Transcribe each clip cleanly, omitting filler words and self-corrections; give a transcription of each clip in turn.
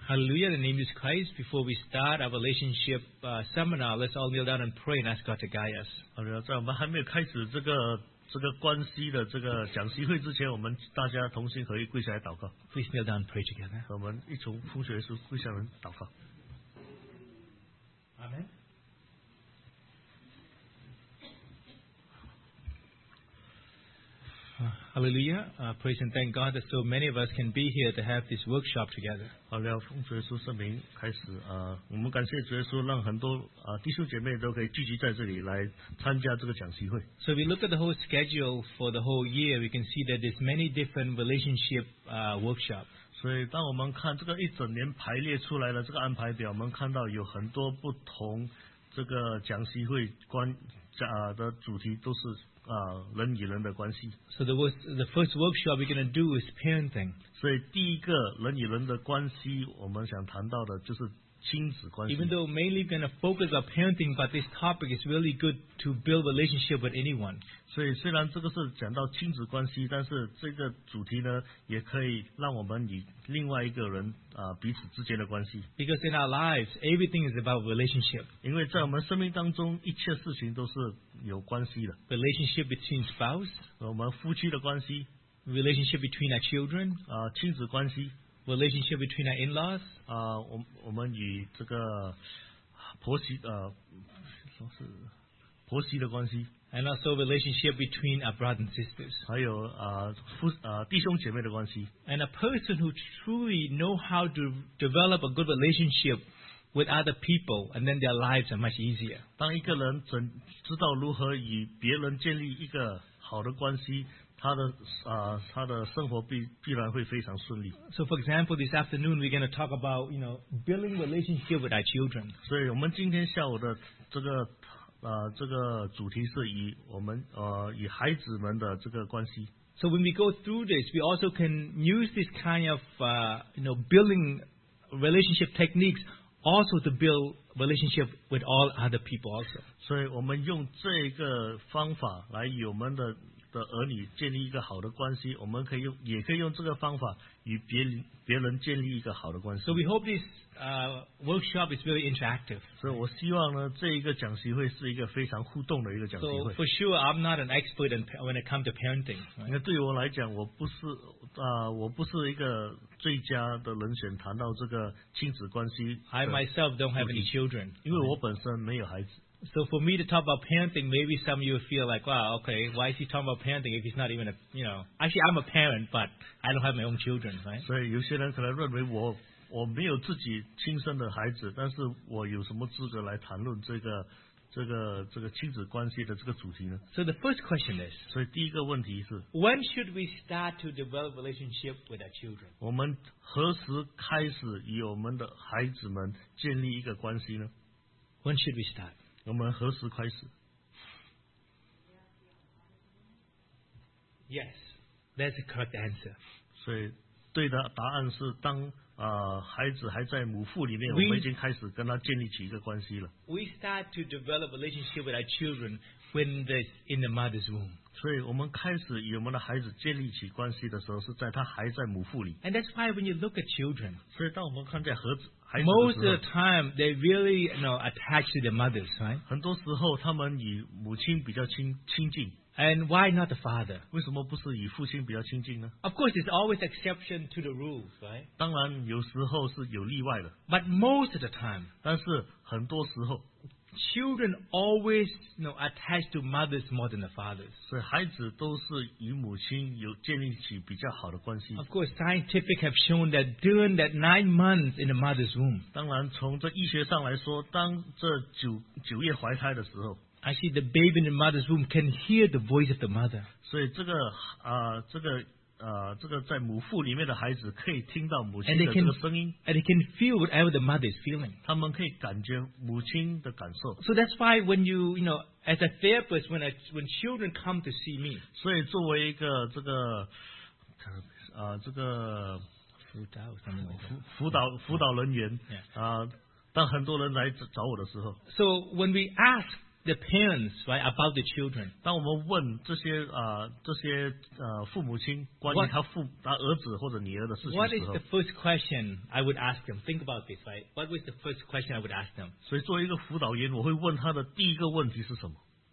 Hallelujah. In the name of Christ. Before we start our relationship seminar, let's all kneel down and pray and ask God to guide us. 好的，在我们还没有开始这个关系的这个讲习会之前，我们大家同心合意跪下来祷告。 Please kneel down and pray together. 我们一同奉主耶稣跪下来祷告。 Amen. Hallelujah. Praise and thank God that so many of us can be here to have this workshop together. 好了，奉主耶稣圣名开始我们感谢主耶稣，让很多弟兄姐妹都可以聚集在这里来参加这个讲习会。 So we look at the whole schedule for the whole year. We can see that there's many different relationship workshops. 所以，当我们看这个一整年排列出来的这个安排表，我们看到有很多不同这个讲习会的主题都是人与人的关系。 So the first workshop we're going to do is parenting. 所以第一个人与人的关系，我们想谈到的就是亲子关系。 Even though mainly we're going to focus on parenting, but this topic is really good to build relationship with anyone. 所以虽然这个是讲到亲子关系，但是这个主题呢，也可以让我们与另外一个人彼此之间的关系。 Because in our lives, everything is about relationship. 因为在我们生命当中，一切事情都是有关系的。 Relationship between spouse, 我们夫妻的关系， relationship between our children, 亲子关系， relationship between our in-laws, 我们与这个婆媳的关系。 and also relationship between our brothers and sisters. 还有弟兄姐妹的关系。 And a person who truly know how to develop a good relationship with other people, and then their lives are much easier. 当一个人知道如何与别人建立一个好的关系，他的生活必然会非常顺利。 So, for example, this afternoon we're going to talk about, building relationship with our children. 所以我们今天下午的这个主题是与孩子们的这个关系。 So when we go through this, we also can use this kind of, building relationship techniques also to build relationship with all other people also. 所以我们用这个方法来与我们的儿女建立一个好的关系，我们也可以用这个方法与别人建立一个好的关系。 So we hope this workshop is very interactive. 所以我希望呢，这一个讲习会是一个非常互动的一个讲习 So 会。 for sure, I'm not an expert when it comes to parenting. 因为对于我来讲，我不是一个最佳的人选谈到这个亲子关系。 I myself don't have any children. 因为我本身没有孩子。 So for me to talk about parenting, maybe some of you feel like, wow, okay, why is he talking about parenting if he's not even actually I'm a parent, but I don't have my own children, right? 所以有些人可能认为我没有自己亲生的孩子，但是我有什么资格来谈论这个亲子关系的这个主题呢？ So the first question is, 所以第一个问题是， when should we start to develop relationship with our children? 我们何时开始与我们的孩子们建立一个关系呢？ When should we start? 我们何时开始？ Yes, that's the correct answer. 所以对的答案是，当孩子还在母腹里面，我们已经开始跟他建立起一个关系了。 We start to develop relationship with our children when they're in the mother's womb. 所以我们开始与我们的孩子建立起关系的时候，是在他还在母腹里。 And that's why when you look at children, 所以当我们看见孩子的 most 时 of the 候， time they really attached to their mothers, right? 很多时候他们与母亲比较亲近。 And why not the father? 为什么不是与父亲比较亲近呢？ Of course, there's always exception to the rules, right? 当然有时候是有例外的， But most of the time, 但是很多时候， children always attached to mothers more than the fathers. 所以孩子都是与母亲有建立起比较好的关系。 Of course, scientific have shown that during that 9 months in the mother's womb, 当然，从这医学上来说，当这九月怀胎的时候， actually the baby in the mother's womb can hear the voice of the mother. 所以这个在母腹里面的孩子可以听到母亲 And 的 they 这 can 个声音， and they can feel whatever the mother is feeling. 他们可以感觉母亲的感受。 So that's why when you as a therapist, when children come to see me, 所以作为一个这个辅导人员 Yeah. 当很多人来找我的时候， so when we ask the parents, right, about the children, 当我们问这些父母亲关于他儿子或者女儿的事情 what 的 is 时候 the，first question I would ask them? Think about this, right? What was the first question I would ask them? 所以作为一个辅导员，我会问他的第一个问题是什么？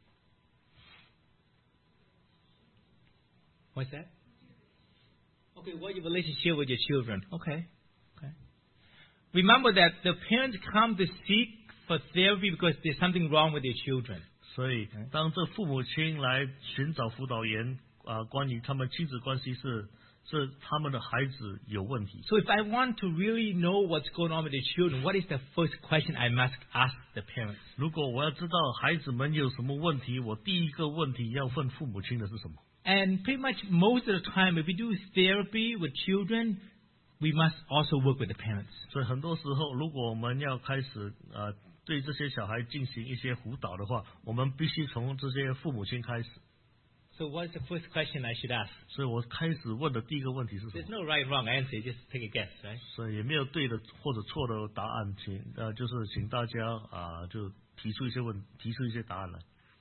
What's that? Okay, what your relationship with your children? Okay. Remember that the parents come to seek for therapy because there's something wrong with their children. 所以当这父母亲来寻找辅导员关于他们亲子关系是他们的孩子有问题。 So if I want to really know what's going on with their children, what is the first question I must ask the parents? 如果我要知道孩子们有什么问题，我第一个问题要问父母亲的是什么？ And pretty much most of the time, if we do therapy with children, we must also work with the parents. 所以很多时候，如果我们要开始对这些小孩进行一些辅导的话，我们必须从这些父母亲开始。 So what's the first question I should ask? 所以我开始问的第一个问题是什 There's 么？ no right wrong answer, just take a guess, right? 所以也没有对的或者错的答案，就是请大家就提出一些答案来。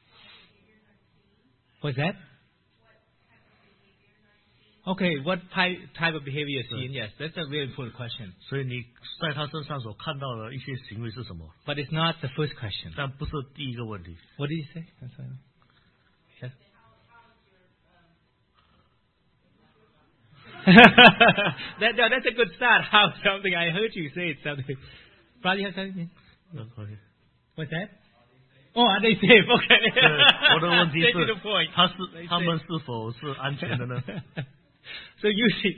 What's that? Okay, what type of behavior you're seeing? Yes, that's a very important question. 所以你在他身上所看到的一些行为是什么？ But it's not the first question. 但不是第一个问题。 What did you say? I'm sorry. Yes. That's a good start. How something I heard you say something. Brother, you have something? OK， What's that? Oh, are they safe? Okay. 我的问题 Straight to 是 the point. 他们是否是安全的呢？ So usually,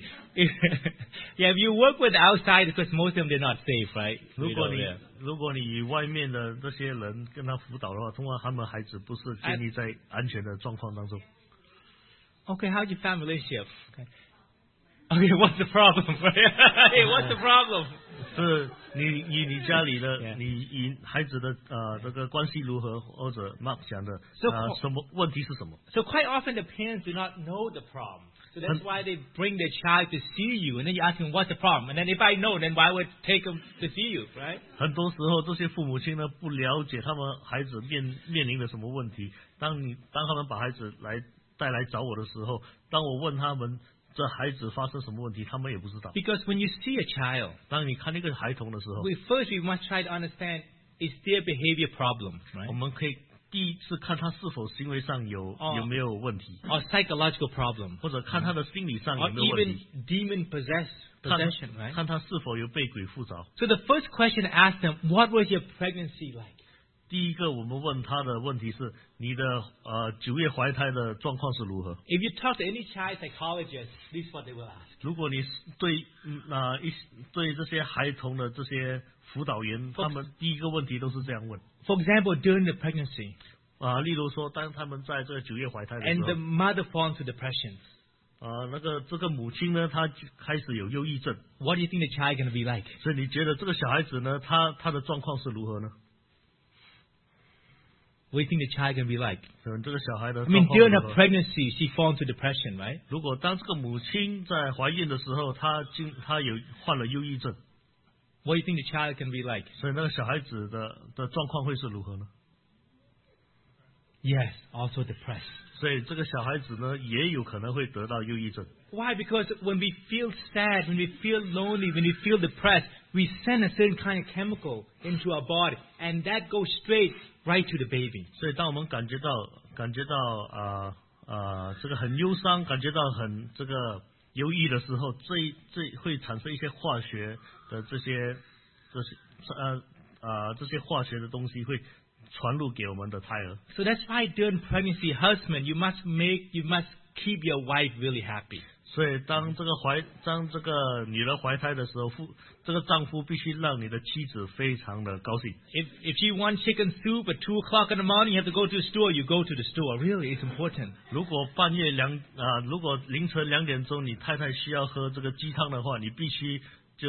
if you work with outside, because most of them they're not safe, right? 如果你与外面的这些人跟他辅导的话，通常他们孩子不是建立在安全的状况当中。 Okay, how's your family relationship? Okay, what's the problem? Hey, what's the problem? 是你与你家里的你与孩子的这个关系如何，或者 Mark 讲的什么问题是什么？ So quite often the parents do not know the problem. So that's why they bring their child to see you, and then you ask them what's the problem, and then if I know, then why would take them to see you, right? 很多时候，这些父母亲呢不了解他们孩子面临的什么问题。当他们把孩子带来找我的时候，当我问他们这孩子发生什么问题，他们也不知道。 Because when you see a child, 当你看那个孩童的时候， first we must try to understand is their behavior problem, 我 right? 们可以第一次看他是否行为上有没有问题， Or psychological problem, 或者看他的心理上 or 有没有问 even 题， demon possession, right? 看他是否有被鬼附着。 So the first question to ask them, what was your pregnancy like? 第一个我们问他的问题是你的9月怀胎的状况是如何？ If you talk to any child psychologist, this is what they will ask. 如果你对这些孩童的这些辅导员，他们第一个问题都是这样问。 For example, during the pregnancy, 例如说，当他们在这个9月怀胎的时 and 候 the，mother falls into depression, 这个母亲呢，她开始有忧郁症， what do you think the child going to be like? 所以你觉得这个小孩子呢，他的状况是如何呢？ What do you think the child going to be like? 这个小孩的 I 状 mean, 况 during 如 her 何？ pregnancy, she falls into depression, right? 如果当这个母亲在怀孕的时候，她患了忧郁症， What do you think the child can be like? 所以那个小孩子的状况会是如何呢？ Yes, also depressed. 所以这个小孩子呢，也有可能会得到忧郁症。 Why? Because when we feel sad, when we feel lonely, when we feel depressed, we send a certain kind of chemical into our body, and that goes straight right to the baby. 所以当我们感觉到这个很忧伤，感觉到很这个忧郁的时候，这会产生一些化学的这些化学的东西会传入给我们的胎儿。 So that's why during pregnancy, husband, you must keep your wife really happy. 所以当这个女儿怀胎的时候，这个丈夫必须让你的妻子非常的高兴。 If she wants chicken soup at 2:00 in the morning, you have to go to the store. You go to the store. Really, it's important. 如果如果凌晨2点钟，你太太需要喝这个鸡汤的话，你必须就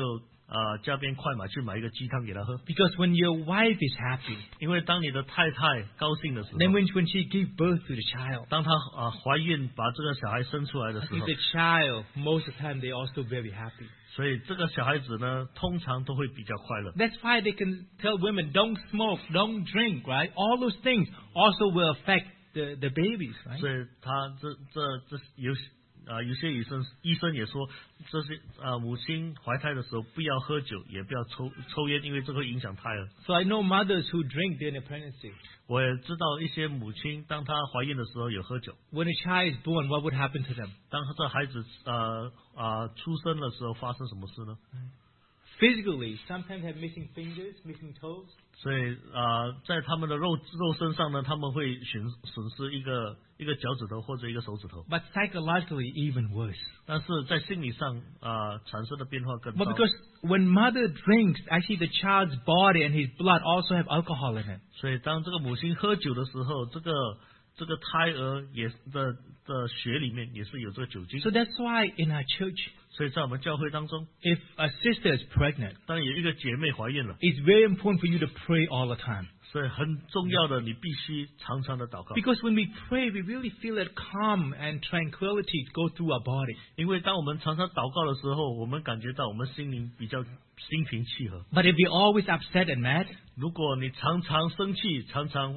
加边快马去买一个鸡汤给他喝。 Because when your wife is happy, 因为当你的太太高兴的时候， then when she gives birth to the child, 当她怀孕把这个小孩生出来的 I 时候， think the child most of the time they also very happy. 所以这个小孩子呢，通常都会比较快乐。 That's why they can tell women don't smoke, don't drink, right? All those things also will affect the babies, right? 所以他这有些医生也说，这些母亲怀胎的时候不要喝酒，也不要抽烟，因为这会影响胎儿。 So I know mothers who drink during pregnancy. 我也知道一些母亲，当她怀孕的时候有喝酒。 When a child is born, what would happen to them? 当这孩子出生的时候，发生什么事呢？ Physically, sometimes have missing fingers, missing toes. 所以在他们的肉身上呢，他们会损失一个脚趾头或者一个手指头。 But psychologically, even worse. 但是在心理上产生的变化更 But 糟。 because when mother drinks, actually the child's body and his blood also have alcohol in it. 所以当这个母亲喝酒的时候，这个胎儿的血里面也是有这个酒精。 So that's why in our church, 所以在我们教会当中， if a sister is pregnant, 当有一个姐妹怀孕了， it's very important for you to pray all the time. 所以很重要的，你必须常常的祷告。 Because when we pray, we really feel that calm and tranquility go through our body. 因为当我们常常祷告的时候，我们感觉到我们心灵比较心平气和。 But if we're always upset and mad, 如果你常常生气，常常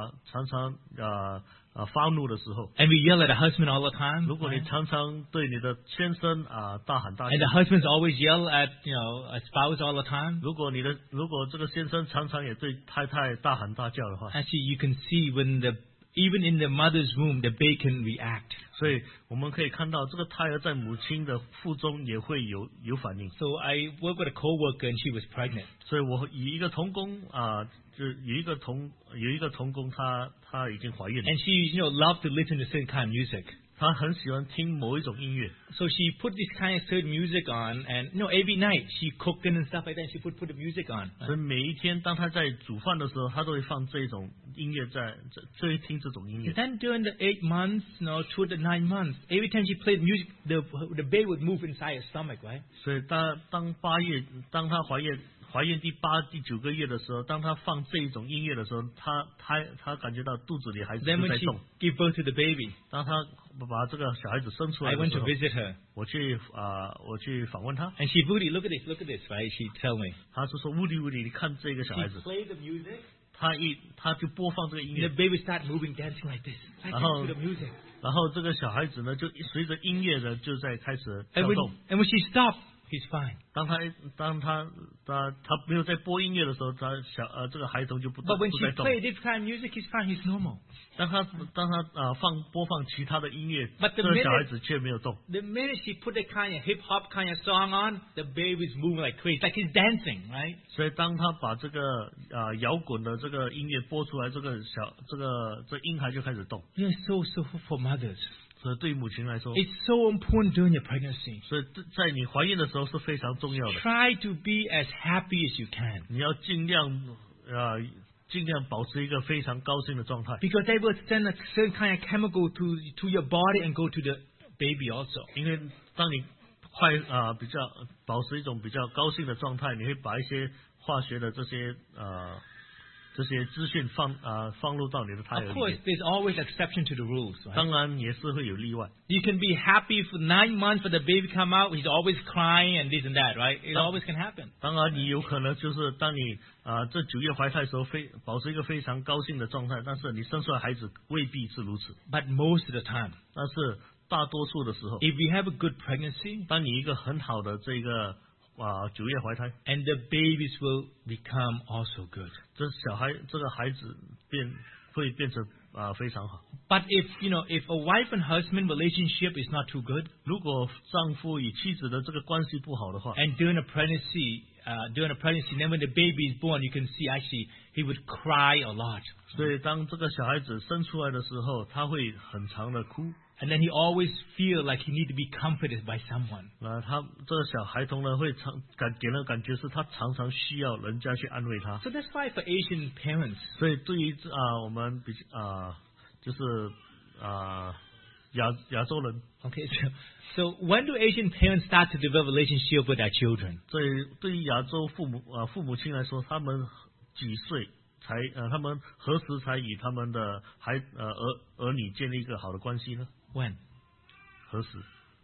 发怒的时候， and we yell at the husband all the time, 如果你 right? 常常对你的先生大喊大 and 叫， the husbands always yell at a spouse all the time, 如果这个先生常常也对太太大喊大叫的话， actually you can see when even in the mother's womb, the baby can react. 所以我们可以看到这个胎儿在母亲的腹中也会有反应。 So I worked with a coworker and she was pregnant. 所以我以一个童工就有一个童工，她已经怀孕了， And she, loved to listen to certain kind of music. 她很喜欢听某一种音乐， So she put this kind of certain music on, and every night she cooking and stuff like that. She put the music on. 所以每一天当她在煮饭的时候，她都会放这种音乐就会听这种音乐。 Then during the 8 months, through the 9 months, every time she played music, the baby would move inside her stomach, right? 所以当她怀孕第8、第9个月的时候，当她放这一种音乐的时候，她感觉到肚子里孩子 Then 就 when 在 she 动。 gave birth to the baby, 当她把这个小孩子生出来 I 的 went 时 to 候， visit her, 我去访问她， and she, Woody, look at this, right? She tell me. 她就说乌迪，你看这个小孩 She 子， played the music, 她就播放这个音 and 乐 the，baby started moving, dancing like this, right Uh-huh. to the music. 然后这个小孩子呢就随着音乐呢就在开始 And 跳 when, 动。 and when she stopped, he's fine. 当他没有在播音乐的时候，这个孩童就不 But when 不 she 再动。 played this kind of music, he's fine. He's normal. 当他播放其他的音乐， But 这 the 个小孩 minute- 子却没有动。 The minute she put that kind of hip hop kind of song on, the baby's moving like crazy, like he's dancing, right? 所以当他把这个摇滚的这个音乐播出来，这婴孩就开始动。 Yes, so for mothers. 所以对于母亲来说， It's so important during your pregnancy. 所以在你怀孕的时候是非常重要的。 Try to be as happy as you can, 你要尽量保持一个非常高兴的状态， because they will send a certain kind of chemical to your body and go to the baby also. 因为当你比较保持一种比较高兴的状态，你会把一些化学的这些资讯放入到你的胎儿 Of 里 course, 面。 there's always exception to the rules, right? 当然也是会有例外。 You can be happy for 9 months for the baby come out. He's always crying and this and that, right? It always can happen. 当然，你有可能就是当你这9月怀胎的时候，保持一个非常高兴的状态，但是你生出来孩子未必是如此。 But most of the time, 但是大多数的时候， if we have a good pregnancy, 当你一个很好的这个9月怀胎， and the babies will become also good. 这个孩子会变成非常好。 But if a wife and husband relationship is not too good, 如果丈夫与妻子的这个关系不好的话， and during a pregnancy, then when the baby is born, you can see actually he would cry a lot, 所以当这个小孩子生出来的时候，他会很长的哭。 and then he always feel like he need to be comforted by someone. 他这个小孩童呢，会给人感觉是他常常需要人家去安慰他。 So that's why for Asian parents, 所以对于我们就是亚洲人。 Okay, so when do Asian parents start to develop relationship with their children? 对于亚洲父母亲来说，他们几岁他们何时才与他们的儿女建立一个好的关系呢？ When? 何时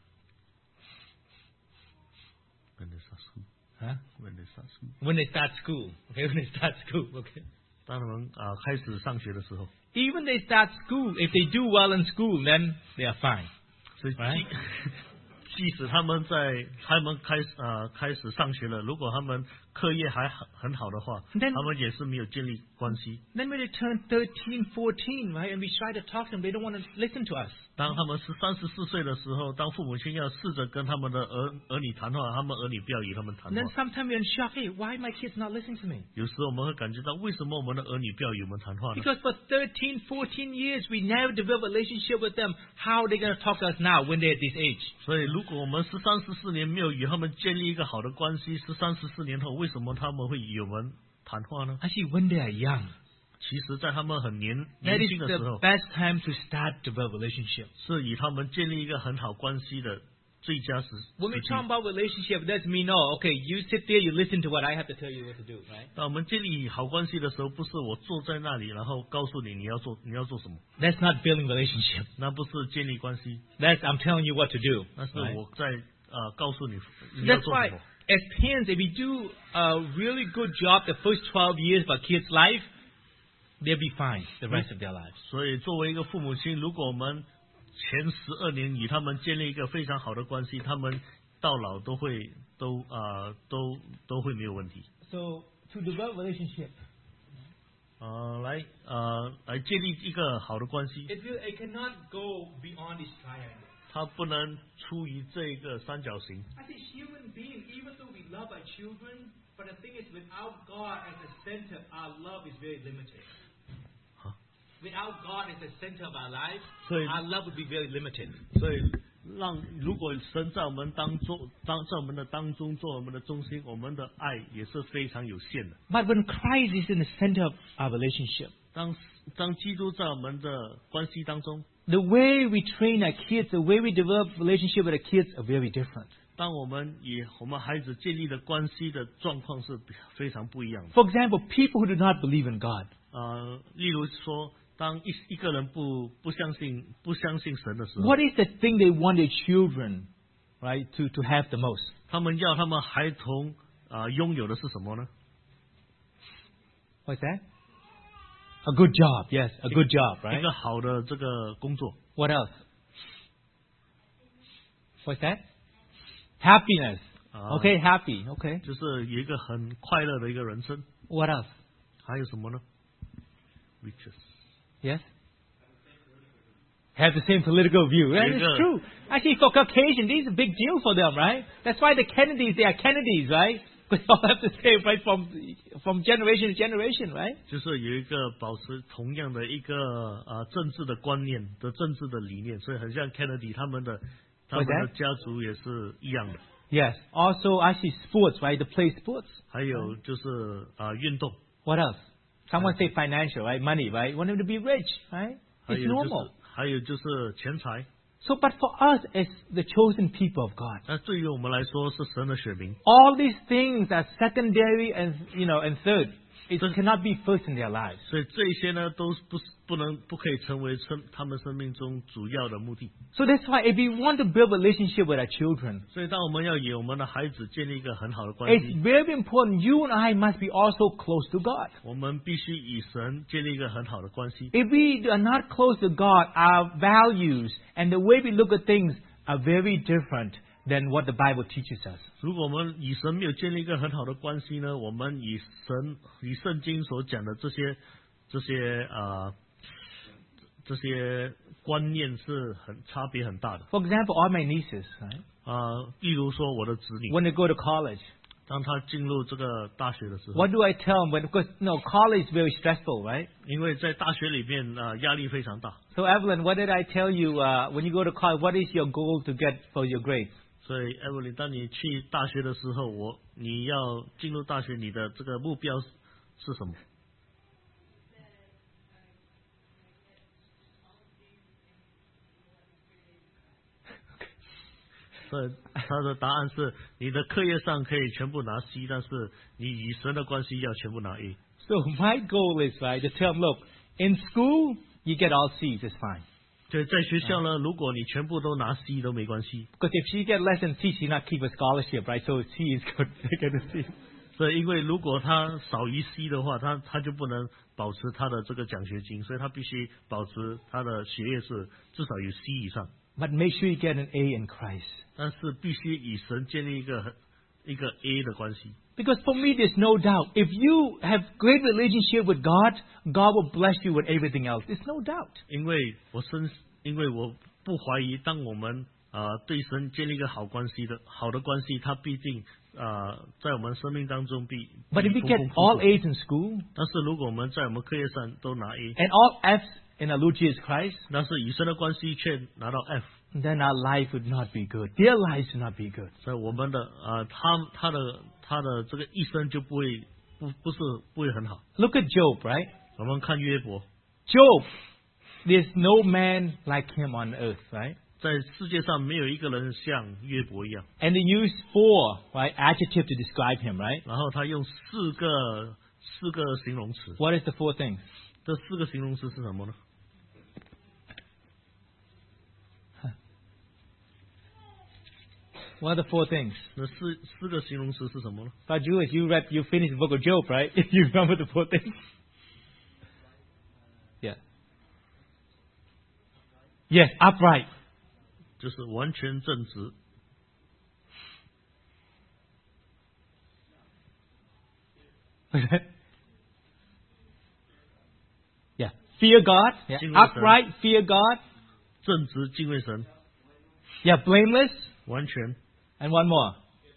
？When they start school. Huh? When they start school. When they start school. Okay, when they start school. Okay. 当他们开始上学的时候。 Even they start school, if they do well in school, then they are fine. 所以 Right? 即使他们开始上学了，如果他们课业还很好的话， Then- 他们也是没有建立关系。 Then when they turn 13, 14, right, and we try to talk to them, they don't want to listen to us. 当他们13、14岁的时候，当父母亲要试着跟他们的儿女谈话，他们儿女不要与他们谈 And then 话。 sometimes we're in shock. Hey, why my kids not listening to me? 有时我们会感觉到，为什么我们的儿女不要与我们谈话呢？ Because for 13, 14 years, we never develop a relationship with them. How are they going to talk to us now when they're at this age? 所以，如果我们13、14年没有与他们建立一个好的关系，13、14年后，为什么他们会与我们谈话呢？ Actually, when they are young, 其实，在他们很年 that 轻 is 的时 the 候， best time to start develop relationship. 是与他们建立一个很好关系的最佳时 When we 期。 talk about relationship, that's mean, oh, okay, you sit there, you listen to what I have to tell you what to do, right? 当我们建立好关系的时候，不是我坐在那里，然后告诉你要做什么， That's not building relationship. 那不是建立关系， That's I'm telling you what to do. 那是 right? 我在告诉你要 That's 做 why, 什么。 as parents, if we do a really good job the first 12 years of our kids' life, they'll be fine the rest of their lives. 所以，作为一个父母亲，如果我们前12年与他们建立一个非常好的关系，他们到老都会没有问题。 So to develop relationship, 来建立一个好的关系， it cannot go beyond this triangle. 它不能出于这个三角形。 I think human beings, even though we love our children, but the thing is, without God as the center, our love is very limited. Huh? Without God as the center of our lives, So- our love would be very limited. 所以，如果神在我们在我们的当中做我们的中心，我们的爱也是非常有限的。 But when Christ is in the center of our relationship, 当基督在我们的关系当中， the way we train our kids, the way we develop relationship with our kids are very different. 当我们与我们孩子建立的关系的状况是非常不一样的。 For example, people who do not believe in God, 例如说，当一个人不相信神的时候， what is the thing they want their children, right, to have the most? 他们要他们孩童拥有的是什么呢？ What's that? A good job, yes, a good job, 一 right? 个好的这个工作。 What else? What's that? Happiness. Okay, happy. Okay. 就是有一个很快乐的一个人生。 What else? 还有什么呢 ？riches。 Yes? Have the same political view. That There is you go. true. Actually, for Caucasian, this is a big deal for them, right? That's why the Kennedys, they are Kennedys, right? Because they all have the same, right, from generation to generation, right? 就是有一个保持同样的一个政治的观念的政治的理念，所以很像 Kennedy 他们的 What's that? 家族也是一样的。 Yes. Also, actually, sports, right? They play sports. 还有就是运动， What else? Someone say financial, right? Money, right? Want them to be rich, right? 还 It's 有就 normal. 是还有就是钱财。 So, but for us as the chosen people of God, 那对于我们来说是神的选民， all these things are secondary and, and third. It cannot be first in their lives. 所以这些呢都不可以成为他们生命中主要的目的。 So that's why if we want to build a relationship with our children, 所以当我们要与我们的孩子建立一个很好的关 it's 系， very important you and I must be also close to God. 我们必须与神建立一个很好的关系。 If we are not close to God, our values and the way we look at things are very different than what the Bible teaches us. 如果我们与神没有建立一个很好的关系呢，我们与圣经所讲的这些观念是差别很大的。 For example, all my nieces, right? 例如说我的子女， When they go to college, 当他进入这个大学的时候， what do I tell them? Because college is very stressful, right? 因为在大学里面压力非常大， So Evelyn, what did I tell you when you go to college? What is your goal to get for your grades? 所以 Evelyn， 当你去大学的时候，你要进入大学，你的这个目标是什么？ Yes. 所以他的答案是你的课业上可以全部拿 C， 但是你与神的关系要全部拿 A。 So my goal is, right, to tell them, look, in school, you get all C's, it's fine. 对，在学校呢，如果你全部都拿 C 都没关系。 Because if she get less than C, she not keep a scholarship, right? So C is good. They get a C. 所以因为如果他少于 C 的话，他就不能保持他的这个奖学金，所以他必须保持他的学业是至少有 C 以上。 But make sure you get an A in Christ. 但是必须与神建立一个 A 的关系。 Because for me, there's no doubt. If you have great relationship with God, God will bless you with everything else. There's no doubt. 因为我不怀疑，当我们对神建立一个好的关系，他必定在我们生命当中必。 But if we get all A's in school, 但是如果我们在我们课业上都拿 A， and all F's in our Lord Jesus Christ, 但是与神的关系却拿到 F， then our life would not be good. Their lives would not be good. 所以我们的他的这个一生就不会很好。 Look at Job, right? 我们看约伯， Job, there's no man like him on earth, right? 在世界上没有一个人像约伯一样。 And they use 4, right, adjectives to describe him, right? 然后他用四个形容词。 What is the 4 things? 这4个形容词是什么呢？ What are the 4 things? 那四个形容词是什么呢？ But Julius, you finished the book of Job, right? You remember the 4 things? Yeah. Yes, upright. 就是完全正直。 Yeah. Fear God. Yeah. 敬畏神。 Upright, fear God. 正直敬畏神， Yeah, blameless. 完全 And one more.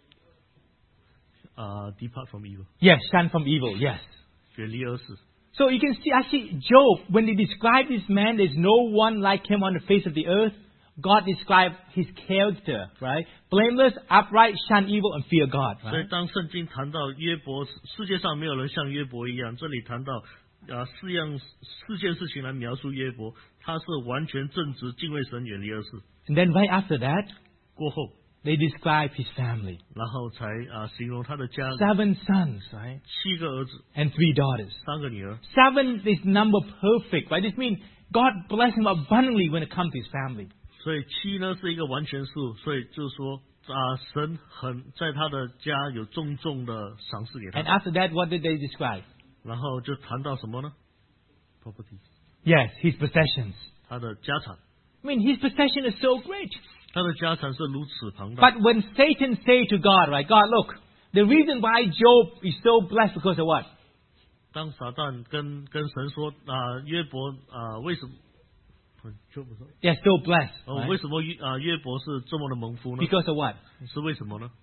depart from evil， Yes, shun from evil. Yes. 远离恶事。 So you can see, actually, Job, when they describe this man, there's no one like him on the face of the earth. God described his character, right? Blameless, upright, shun evil, and fear God. 所以 Right? 当圣经谈到约伯，世界上没有人像约伯一样，这里谈到四件事情来描述约伯，他是完全正直、敬畏神、远离恶事。 And then right after that, 过后， they describe his family. 然后才形容他的家人， 7 sons, right? 7个儿子， And 3 daughters. 3个女儿。 7 is number perfect, right? This means God blessed him abundantly when it comes to his family. 所以7呢是一个完全数，所以就是说神在他的家有重重的赏赐给 And 他。 after that, what did they describe? 然后就谈到什么呢 ？property， Yes, his possessions. 他的家产， I mean, his possession is so great. 他的家产是如此庞大。 But when Satan say to God, right, God, look, the reason why Job is so blessed because of what? 当撒旦跟神说约伯为什么 They're so blessed. 为 Right? 什么约伯是这么的蒙福呢？ Because of what? 是为什么呢？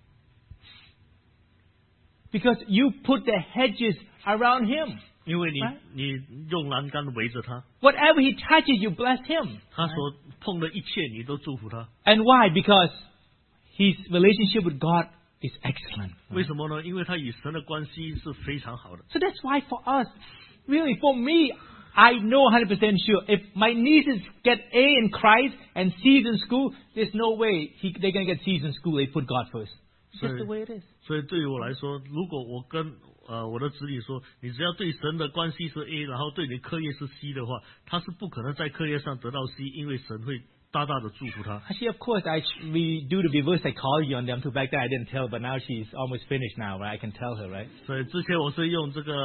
Because you put the hedges around him. 因为 Right. 你用栏杆围着他， Whatever he touches, you bless him. 他所碰的一切你都祝福他。 And why? Because his relationship with God is excellent. 为什么呢？因为他与神的关系是非常好的。 So that's why for us, really for me, I know 100% sure if my nieces get A in Christ and C's in school, there's no way they're going to get C's in school. They put God first. It's just the way it is. 所以对于我来说，如果我跟我的子女说，你只要对神的关系是 A， 然后对你课业是 C 的话，他是不可能在课业上得到 C， 因为神会大大的祝福他。 Actually, of course, we do the reverse psychology on them too. Back then I didn't tell, but now she's almost finished now, right? I can tell her, right? 所以之前我是用这个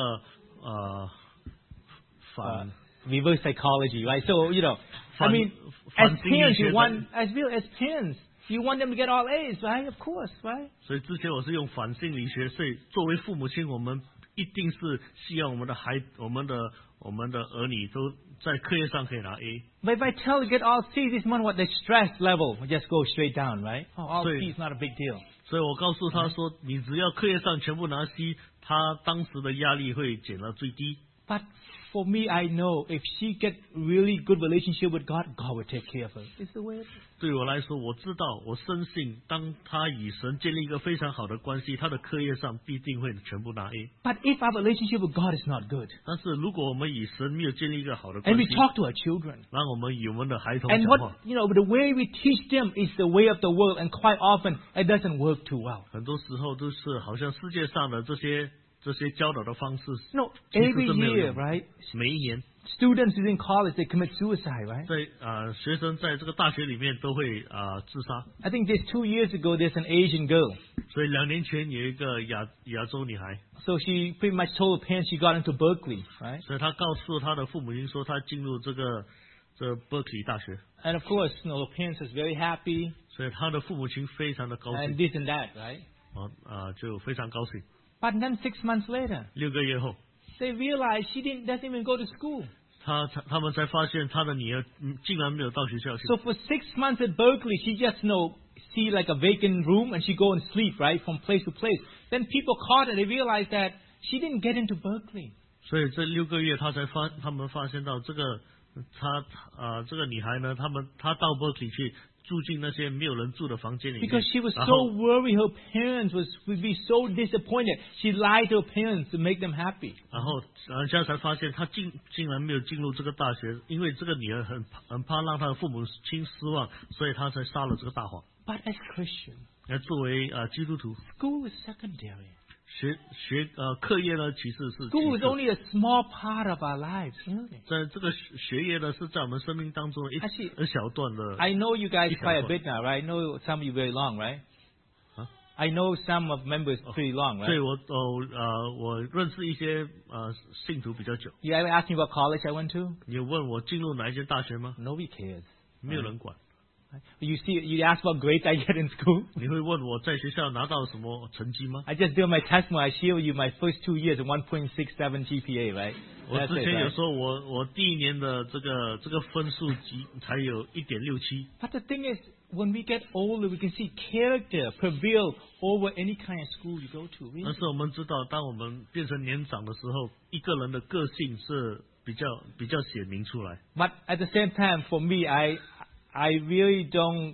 Reverse psychology, right? So, you know, I mean, as 反心理 parents, 学 you want, as parents, you want them to get all A's, right? Of course, right? 所以之前我是用反心理学，所以作为父母亲，我们一定是希望我们的儿女都在课业上可以拿 A。 But if I tell you get all C's, this one, what the stress level will just go straight down, right? Oh, all So- C's not a big deal. 所以我告诉他说，你只要课业上全部拿 C， 他当时的压力会减到最低。 But for me, I know if she get really good relationship with God, God will take care of her. It's the way it is. 对我来说，我知道，我深信，当他与神建立一个非常好的关系，他的课业上必定会全部拿 A。 But if our relationship with God is not good, 但是如果我们与神没有建立一个好的 and 关 we 系， talk to our children, 让我们与我们的孩童 and 讲 what 话， the way we teach them is the way of the world, and quite often it doesn't work too well. 很多时候都是好像世界上的这些教导的方式， 其实 Every 是没有 year, 用的。 right? 每一年， Students in college, they commit suicide, right? 在学生在这个大学里面都会自杀。 I think just 2 years ago, there's an Asian girl. 所以2年前有一个亚洲女孩， So she pretty much told her parents she got into Berkeley, right? 所以她告诉她的父母亲说她进入这 Berkeley 大学， And of course, her parents was very happy 所以她的父母亲非常的高 and 兴， this and that, right? 就非常高兴。 But then 6 months later, 6个月后， they realized she doesn't even go to school. 他们才发现她的女儿竟然没有到学校去。 So for 6 months at Berkeley, she just see like a vacant room and she go and sleep, right, from place to place. Then people caught her. They realized that she didn't get into Berkeley. 所以这6个月，他们发现到这个这个女孩呢，她到 Berkeley 去住进那些没有人住的房间里面， Because she was 然 so 后 worried her parents would be so disappointed. She lied to her parents to make them happy. 然后人家才发现她竟然没有进入这个大学，因为这个女儿很怕让她的父母亲失望，所以她才撒了这个大谎。 But as Christian, 那作为基督徒， school is secondary. 课业呢其实是 School 其 is 次， only a small part of our lives, really. 在这个学业呢是在我们生命当中一 Actually, 小段的。 I know you guys It's quite a not bit now, right? I know some of you very long, right? Huh? I know some of members pretty long, 所以 right? 我认识一些信徒比较久。 You ever asked me what college I went to? 你有问我进入哪一间大学吗？ Nobody cares. 没有人管。 You ask what grades I get in school? 你会问我在学校拿到什么成绩吗？ I just do my testimony. I share with you my first 2 years at 1.67 GPA, right? 我 That's 之 it, 前有 right? 说我第一年的这个分数才有1.67。 But the thing is, when we get older, we can see character prevail over any kind of school you go to. 但 Really. 是我们知道，当我们变成年长的时候，一个人的个性是比较显明出来。 But at the same time, for me, I really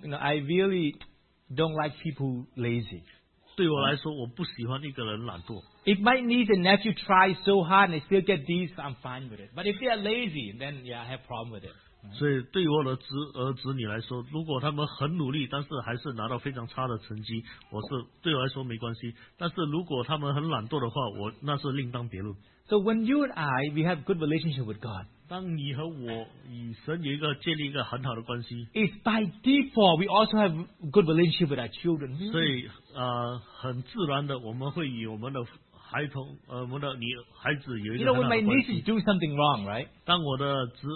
don't like people lazy. 对我来说，我不喜欢一个人懒惰。 If my niece and nephew try so hard and they still get D's, I'm fine with it. But if they are lazy, then yeah, I have problem with it. 所以对于我的子女来说，如果他们很努力，但是还是拿到非常差的成绩，对我来说没关系。但是如果他们很懒惰的话，那是另当别论。 So when you and I, we have good relationship with God, 当你和我与神建立一个很好的关系， it's by default we also have good relationship with our children. 所以很自然的我们会与我们的孩童我们的孩子有一 You 个 know, 很 when 好 my 的关 nieces 系。 do something wrong, right? 当我的子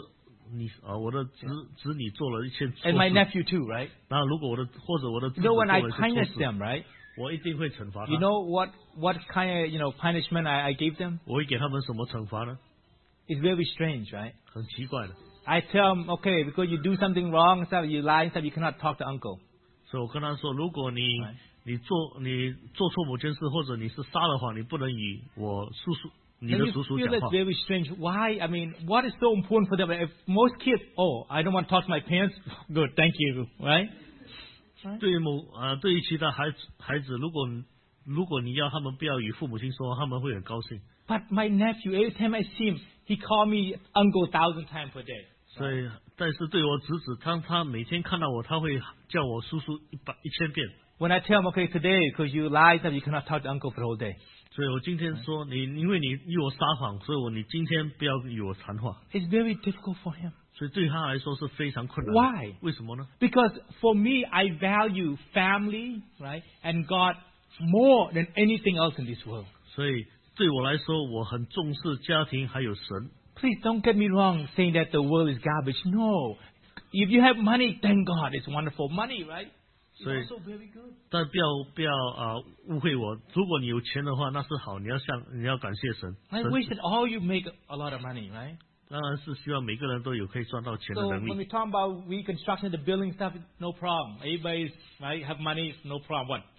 女做了一件错 And my 事， nephew too, right? 那如果我的子 You 做 know, when 了 I 一些错 punish 事， them, right? 我一定会惩罚 You 他。 know what kind of punishment I gave them? 我会给他们什么惩罚呢？ It's very strange, right? 很奇怪的。 I tell them, okay, because you do something wrong, stuff, you lie, stuff, you cannot talk to uncle. 所以我跟他说，如果你做错某件事，或者你是撒了谎，你不能与你 Then 的 you 叔叔 feel 讲 that's 话。 very strange. Why? I mean, what is so important for them? If most kids, I don't want to talk to my parents. Good, thank you, right? 对于其他孩子，如果你要他们不要与父母亲说话，他们会很高兴。 But my nephew, every time I see him, he call me uncle 1,000 times per day. 所以，但是对我侄子，他每天看到我，他会叫我叔叔1000遍。 When I tell him, okay, today, because you lied, you cannot talk to uncle for the whole day. 所以我今天说因为你与我撒谎，所以你今天不要与我谈话。 It's very difficult for him. 所以对他来说是非常困难。 Why? 为什么呢？ Because for me, I value family, right, and God more than anything else in this world. 所以对我来说，我很重视家庭还有神。 Please don't get me wrong saying that the world is garbage. No. If you have money, thank God. It's wonderful. Money, right? It's 所以 also very good. 但不要误会我。如果你有钱的话，那是好，你要感谢神。 I 神 wish that all you make a lot of money, right? 当然是希望每个人都有可以赚到钱的 So 能 when 力。 we talk about reconstruction of the building stuff, no problem. Everybody's right, have money, no problem. What?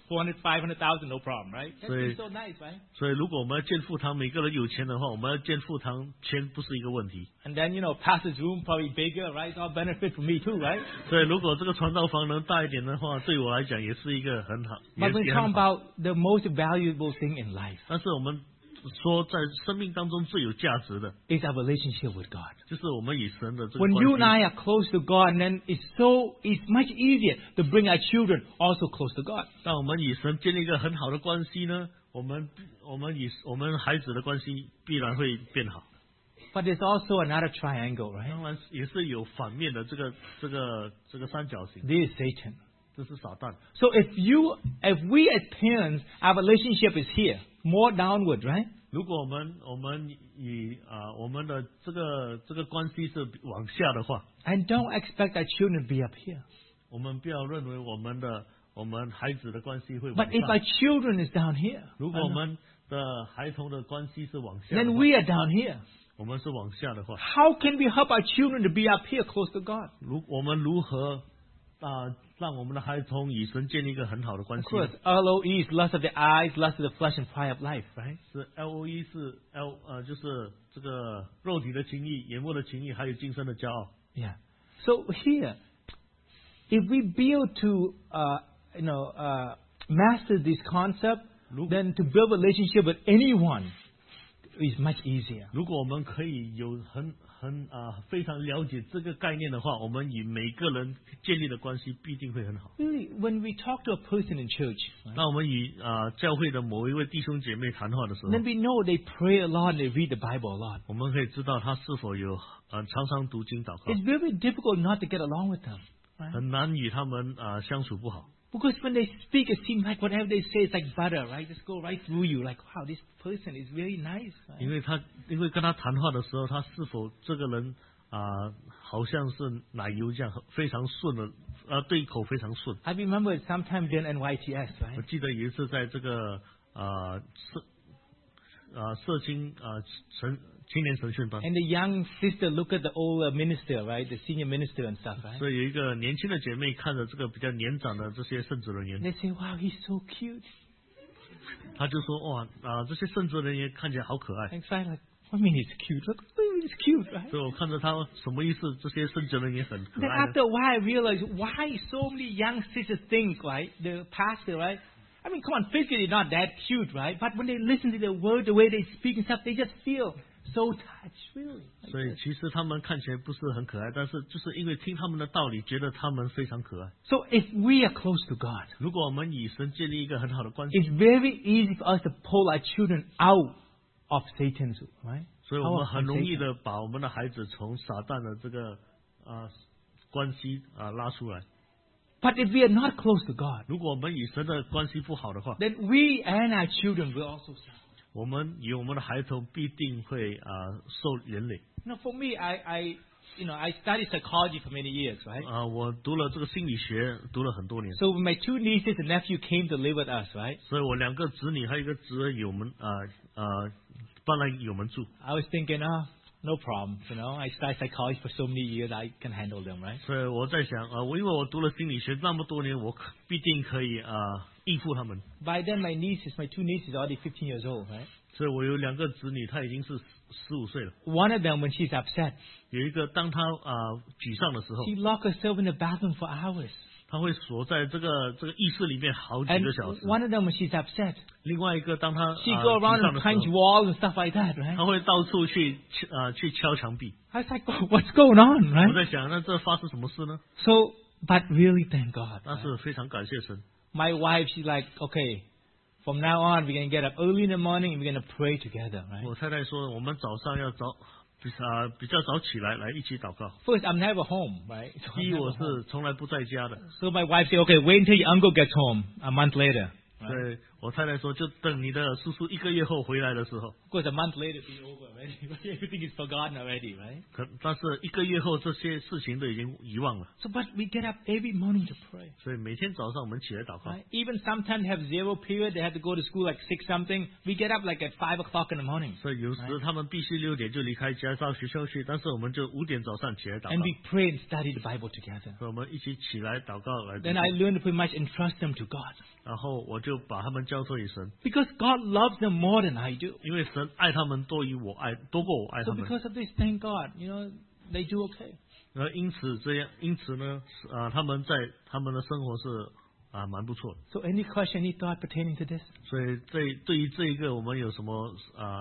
400, 500,000, no problem, right? That's 所以 so nice, right? 所以如果我们要建副堂，每个人有钱的话，我们要建副堂，钱不是一个问题。 And then, pastor's room probably bigger, right? It's all benefit for me too, right? 所以如果这个传道房能大一点的话，对我来讲也是一个很好， But we're 也 talking 很好。 about the most valuable thing in life 但是我们说，在生命当中最有价值的， is our relationship with God. 就是我们与神的这个 When 关 you and 系。 I are close to God, then it's much easier to bring our children also close to God. 当我们与神建立一个很好的关系呢，我们与我们孩子的关系必然会变好。 But there's also another triangle, right? 当然也是有反面的这个三角形， This is Satan. 这是撒旦。 So if we as parents, our relationship is here, more downward, right? 如果我们与我们的这个关系是往下的话， And don't expect our children to be up here. 我们不要认为我们孩子的关系会往 But if 上。 our children is down here, 如果我们的孩童的关系是往下的 then 话， we are down here. 我们是往下的话， How can we help our children to be up here close to God? 我们如何让我们的孩童与神建立一个很好的关 Of 系呢？ course, LOE is lust of the eyes, lust of the flesh, and pride of life, right? 是 LOE 是就是这个肉体的情欲、眼目的情欲，还有今生的骄傲。 Yeah. So here, if we be able to, master this concept, then to build a relationship with anyone is much easier. 如果我们可以有非常了解这个概念的话，我们与每个人建立的关系必定会很好。 Really, when we talk to a person in church, right, 那我们与教会的某一位弟兄姐妹谈话的时候， then we know they pray a lot and they read the Bible a lot. 我们可以知道他是否有常常读经祷告， It's very difficult not to get along with them, right? 很难与他们相处不好。 Because when they speak, it seems like whatever they say is like butter, right? Just go right through you. Like, wow, this person is very nice. Right? 因为跟他谈话的时候，他是否这个人好像是奶油这样非常顺的对口非常顺。 I remember sometime during NYTS, 我 right? 记得有一次在这个社青青年神训班， And the young sister look at the old minister, right? The senior minister and stuff, right? 所以有一个年轻的姐妹看着这个比较年长的这些圣职人员， They say, wow, he's so cute. 她就说哇这些圣职人员看起来好可爱。 And so I'm like, what do you mean he's cute? Look, he's cute, right? 所以我看着他什么意思？这些圣职人员很可 Then 爱呢。 after a while, I realized why so many young sisters think, right? The pastor, right? I mean, come on, physically they're not that cute, right? But when they listen to the word, the way they speak and stuff, they just feel so touched, really. 所以其实他们看起来不是很可爱，但是就是因为听他们的道理，觉得他们非常可爱。 So if we are close to God, 如果我们与神建立一个很好的关系， it's very easy for us to pull our children out of Satan's, right? 所以我们 Out of 很容易 Satan. 的把我们的孩子从撒旦的这个关系拉出来。 But if we are not close to God, 如果我们与神的关系不好的话， then we and our children will also suffer. 我们与我们的孩童必定会受连累。 For me, I studied psychology for many years, right? 我读了这个心理学，读了很多年。 So when my two nieces and nephew came to live with us, right? 所以我两个子女还有一个侄儿与我们搬来与我们住。 I was thinking, no problem. I studied psychology for so many years, I can handle them, right? 所以我在想因为我读了心理学那么多年，我必定可以应付他们。 By then, my two nieces, are already 15 years old, right? 所以我有两个子女，他已经是15岁了。 One of them, when she's upset, 有一个当他沮丧的时候， she locked herself in the bathroom for hours. 他会锁在这个浴室里面好几 And 个小时。 one of them, when she's upset, 另外一个当他 she go 沮 around 丧 and 的 punch 时候， walls and stuff like that, right? 他会到处去敲墙壁。 I was like, what's going on, 我 right? 在想，那这发生什么事呢？ So, but really, thank God. 但 right? 是非常感谢神。 My wife, she's like, okay, from now on, we're going to get up early in the morning and we're going to pray together, right? 我太太说，我们早上要比较早起来一起祷告。 First, I'm never home, right? So, 第一， I'm 我 never home. 是从来不在家的。 So my wife said, okay, wait until your uncle gets home a month later. 所以我太太说，就等你的叔叔1个月后回来的时候。 Of course, a month later, it's over already. Everything is forgotten already, right? 但是1个月后，这些事情都已经遗忘了。 So, but we get up every morning to pray. 所以每天早上我们起来祷告。 Right? Even sometimes have 0 period, they have to go to school like 6 something. We get up like at 5 o'clock in the morning. 所以有时他们必须6点就离开家到学校去，但是我们就5点早上起来祷告。 And we pray and study the Bible together. 所以我们一起起来祷告来。 Then I learned to pretty much entrust them to God. 然后我就把他们交托给神。 Because God loves them more than I do. 因为神爱他们多过我爱他们。 So because of this, thank God, they do okay. 因此呢，他们在他们的生活是蛮不错的。 So any question, any thought pertaining to this? 所以对于这一个，我们有什么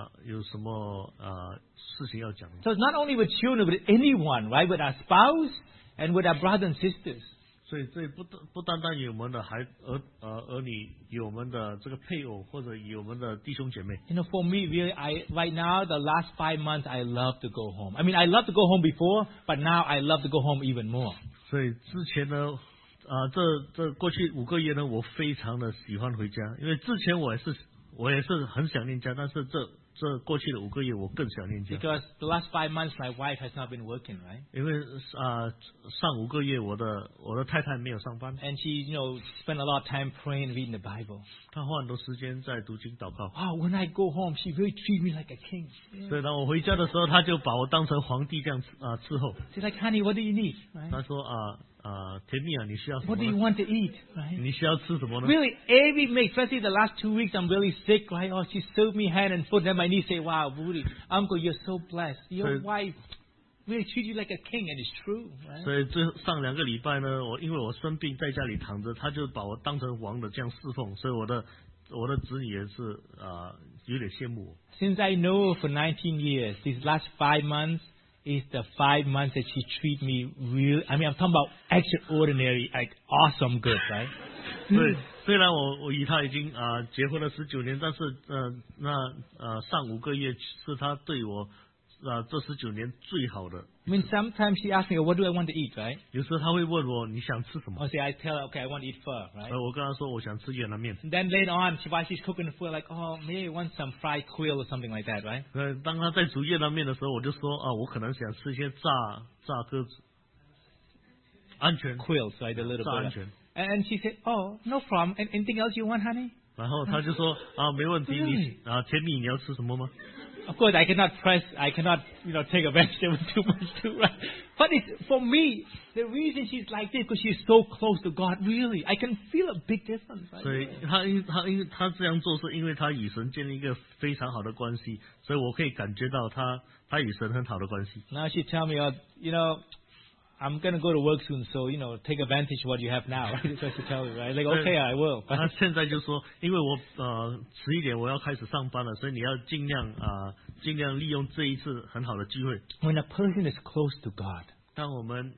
事情要讲 So it's not only with children, but anyone, right? With our spouse and with our brothers and sisters. 所以这不单单有我们的儿女，有我们的这个配偶，或者有我们的弟兄姐妹。 For me, really, right now, the last 5 months, I love to go home. I mean, I love to go home before, but now I love to go home even more. 所以之前呢，这过去5个月呢，我非常的喜欢回家，因为之前我也是很想念家，但是这过去的5个月我更想念家。 Because the last 5 months, my wife has not been working, right? 因为上5个月我的太太没有上班。 And she, spent a lot of time praying and reading the Bible. 她花很多时间在读经祷告。 Wow, when I go home, she really treats me like a king. 所以当我回家的时候，她就把我当成皇帝这样伺候。 She's like, honey, what do you need? Right? 她说甜蜜啊，你需要什么 What do you want to eat? Right? 你需要吃什么呢 Really, every meal, especially the last 2 weeks, I'm really sick, right? Oh, she served me hand and foot. Then my niece say, wow, Budi, Uncle, you're so blessed. Your wife really treats you like a king, and it's true, right? 所以上2个礼拜呢，因为我生病在家里躺着，她就把我当成王的这样侍奉，所以我的子女也是有点羡慕我。 Since I know her for 19 years, these last 5 months is the 5 months that she treat me real. I mean, I'm talking about extraordinary, like awesome good, right? 对，虽然我与她已经结婚了19年，但是上5个月是她对我这19年最好的。 I mean, sometimes she asks me, what do I want to eat, right? 有时候她会问我你想吃什么 Or say, I tell her, okay, I want to eat pho, right? 我跟她说我想吃越南面。 And then later on, while she's cooking the food, like, oh, maybe I want some fried quail or something like that, right? 当她在煮越南面的时候，我就说我可能想吃一些炸鸽子，安全 quails, right? A little 炸 bit. 安全。 And she said, oh, no problem. Anything else you want, honey? 然后她就说没问题， Really? 甜蜜你要吃什么吗？ Of course, I cannot take a vegetable too much too, right? But for me, the reason she's like this because she's so close to God. Really, I can feel a big difference. Right? 所以她这样做是因为她与神建立一个非常好的关系，所以我可以感觉到她与神很好的关系。 Now she tell me, I'm going to go to work soon, so, take advantage of what you have now. Right? That's what she tell me, right? Like, okay, I will. 她现在就说，因为我迟一点我要开始上班了，所以你要尽量利用这一次很好的机会。 When a person is close to God, 当我们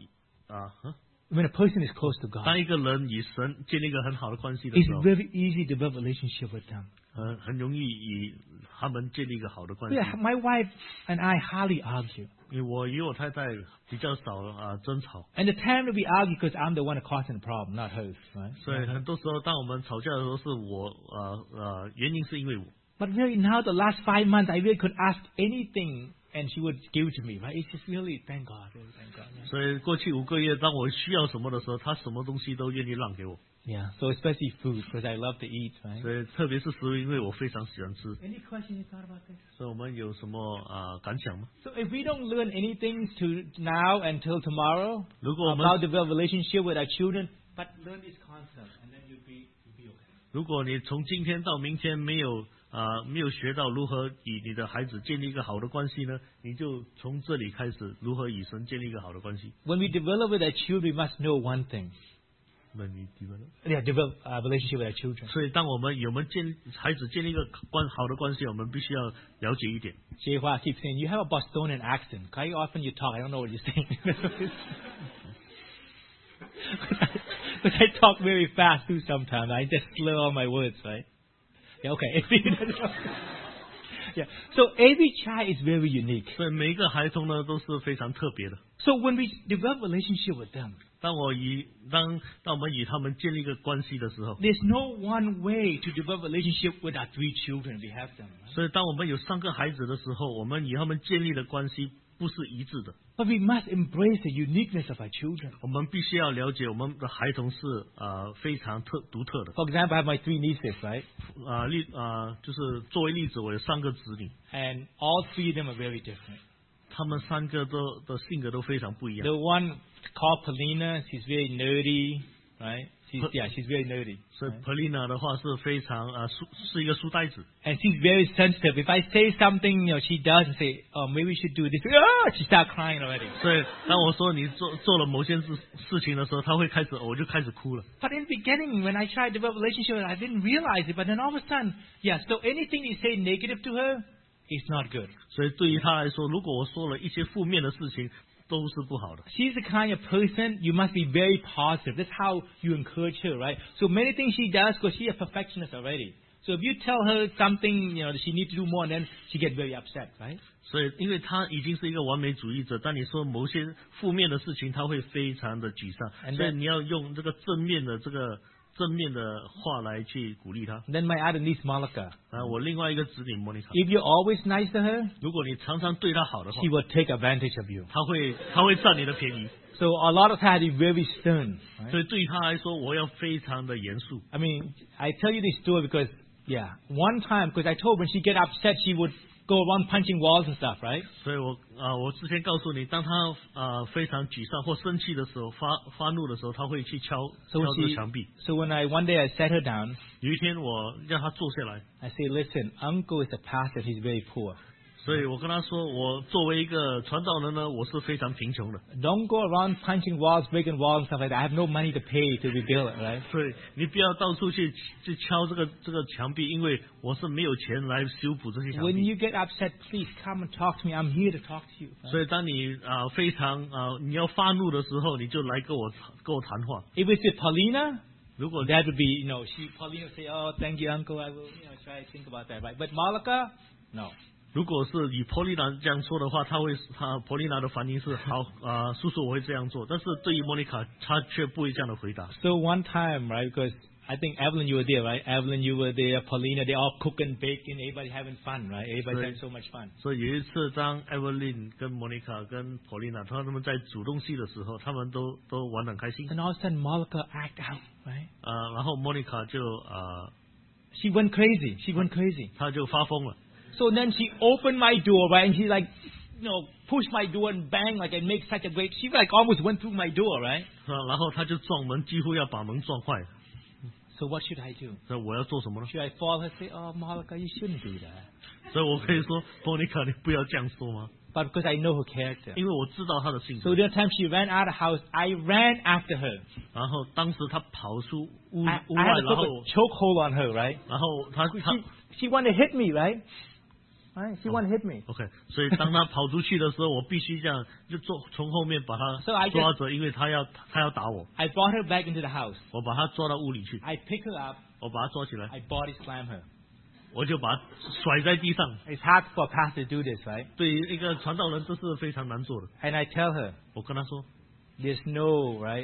when a person is close to God, 当一个人与神建立一个很好的关系的时 it's 候， very easy to build a relationship with them. 很容易与他们建立一个好的关系。 Yeah, my wife and I hardly argue. 因为我与我太太比较少争吵。 And the time that we argue, because I'm the one causing the problem, not hers, right? 所以很多时候，当我们吵架的时候，是我原因是因为我。 But really now, the last 5 months, I really could ask anything, and she would give it to me, right? It's just really, thank God, really, thank God. Yeah. 所以过去5个月，当我需要什么的时候，她什么东西都愿意让给我。 Yeah, so especially food, because I love to eat, right? 所以特别是食物，因为我非常喜欢吃。 Any question you thought about this? 所以我们有什么感想吗？ So if we don't learn anything to now until tomorrow 如果我们 about develop relationship with our children, but learn this concept, and then you'll be okay. 如果你从今天到明天没有学到如何与你的孩子建立一个好的关系呢，你就从这里开始如何与神建立一个好的关系。 When we develop with our children, we must know one thing. Yeah, develop a relationship with our children. 所以当我们孩子建立一个好的关系，我们必须要了解一点。 Jehua keeps saying, you have a Bostonian accent. Quite often you talk, I don't know what you're saying. But I talk very fast too sometimes. I just slur all my words, right? Yeah, okay. Yeah. So every child is very unique. 所以每一个孩童呢都是非常特别的。 So when we develop a relationship with them, 当我们与他们建立一个关系的时候， there's no one way to develop a relationship with our 3 children if we have them. Right? 所以当我们有3个孩子的时候，我们与他们建立的关系不是一致的。 But we must embrace the uniqueness of our children. 我们必须要了解我们的孩童是非常独特的。 For example, I have my 3 nieces, right? 就是作为例子，我有3个子女， And all 3 of them are very different. 他们3个的性格都非常不一样。 The one called Paulina, she's very nerdy, right? She's very nerdy. 所以 Paulina 的话是非常是一个书呆子。 And she's very sensitive. If I say something, she does and say, "Oh, maybe we should do this." Oh, she starts crying already. 所以当我说你做了某些事情的时候，他会我就开始哭了。 But in the beginning, when I tried to develop a relationship, I didn't realize it. But then all of a sudden, so anything you say negative to her, it's not good. 所以对于他来说，如果我说了一些负面的事情，都是不好的。 She's the kind of person you must be very positive. That's how you encourage her, right? So many things she does, because she's a perfectionist already. So if you tell her something, that she needs to do more, then she gets very upset, right? 所以，因为他已经是一个完美主义者，当你说某些负面的事情，他会非常的沮丧。 And then- 所以你要用这个正面的话来去鼓励他。 Then my other niece, Malika. 我另外一个子女莫妮卡， If you're always nice to her, 如果你常常对她好的话， she will take advantage of you. 他会占你的便宜。 So a lot of times, be very stern. Right? 所以对于他来说，我要非常的严肃。 I mean, I tell you this story because, one time, because I told her when she get upset, she would go around punching walls and stuff, right? 所以我之前告诉你，当他非常沮丧或生气的时候，发怒的时候，他会去敲这个墙壁。 So when one day I sat her down, 有一天我让他坐下来， I say, "Listen, Uncle is a pastor. He's very poor. 所以我跟他说，我作为一个传道人呢，我是非常贫穷的。 Don't go around punching walls, breaking walls, and stuff like that. I have no money to pay to rebuild it, right?" 所以你不要到处去敲这个墙壁，因为我是没有钱来修补这些墙 When 壁。 you get upset, please come and talk to me. I'm here to talk to you. 所以当你非常你要发怒的时候，你就来跟我谈话。 If it's with Paulina, 如果 that would be, Paulina would say, "Oh, thank you, Uncle. I will, try to think about that." Right? But Malika, no. 如果是以波利娜这样说的话，波利娜的反应是好叔叔我会这样做，但是对于莫妮卡，她却不会这样的回答。 So one time, right? Because I think Evelyn, you were there, right? Evelyn, you were there. Paulina, they all cooking, baking. Everybody having fun, right? Everybody having so much fun. 所以有一次，当 Evelyn 跟莫妮卡跟波利娜他们在煮东西的时候，他们都玩得很开心。 And all of a sudden, Malika act out, right? 然后莫妮卡就 She went crazy. She went crazy. 她就发疯了。 So then she opened my door, right? And she pushed my door and bang, like it makes such a great. She almost went through my door, right? 然后她就撞门，几乎要把门撞坏。 So what should I do? 所以我要做什么呢？ Should I fall her and say, "Oh, Malika, you shouldn't do that"? 所以我可以说，莫妮卡，你不要这样说吗？ But because I know her character. 因为我知道她的性 So 格。 the time she ran out of the house, I ran after her. 然后当时她跑出屋 I 外， had to 然 put 后 a chokehold on her, right? 然后她 She wanted to hit me, right? Right? She wanted to hit me. OK， 所以当她跑出去的时候，我必须这样就从后面把她 So I 抓着，因为她要打我， I brought her back into the house. 我把她抓到屋里去， I pick her up. 我把她抓起来， I body slam her. 我就把她甩在地上。 It's hard for a pastor to do this, right? 对于一个传道人，这是非常难做的。 And I tell her, 我跟她说， there's no, right?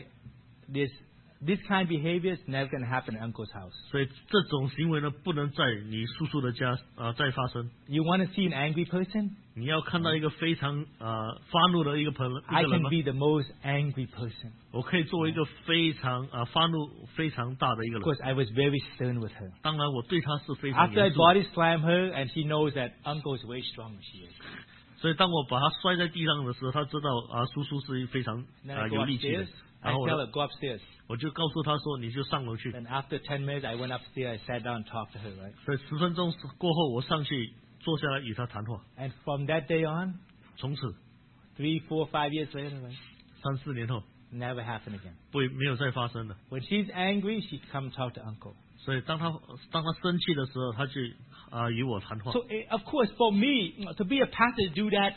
This kind of behavior is never going to happen in Uncle's house. 所以这种行为呢，不能在你叔叔的家再发生。 You want to see an angry person? 你要看到一个非常发怒的一个 I 人 can 吗？ be the most angry person 我可以作为一个非常发怒非常大的一个人。 because I was very stern with her. 当然，我对他是非常 After I 严肃。 body slam her and she knows that Uncle is way stronger than she is. 所以当我把他摔在地上的时候，他知道叔叔是非常 Then I go 有力气的 upstairs.。I 然后 tell her, go upstairs. 我就告诉他说，你就上楼去。 Then after 10 minutes, I went upstairs. I sat down and talked to her, right? 所以10分钟过后，我上去坐下来与他谈话。 And from that day on, 从此 3, 4, 5 years later, right? 3、4年后， Never happened again. 没有再发生了。 When she's angry, she come talk to Uncle. 所以当他生气的时候，他就与我谈话。 So, of course, for me, to be a pastor to do that,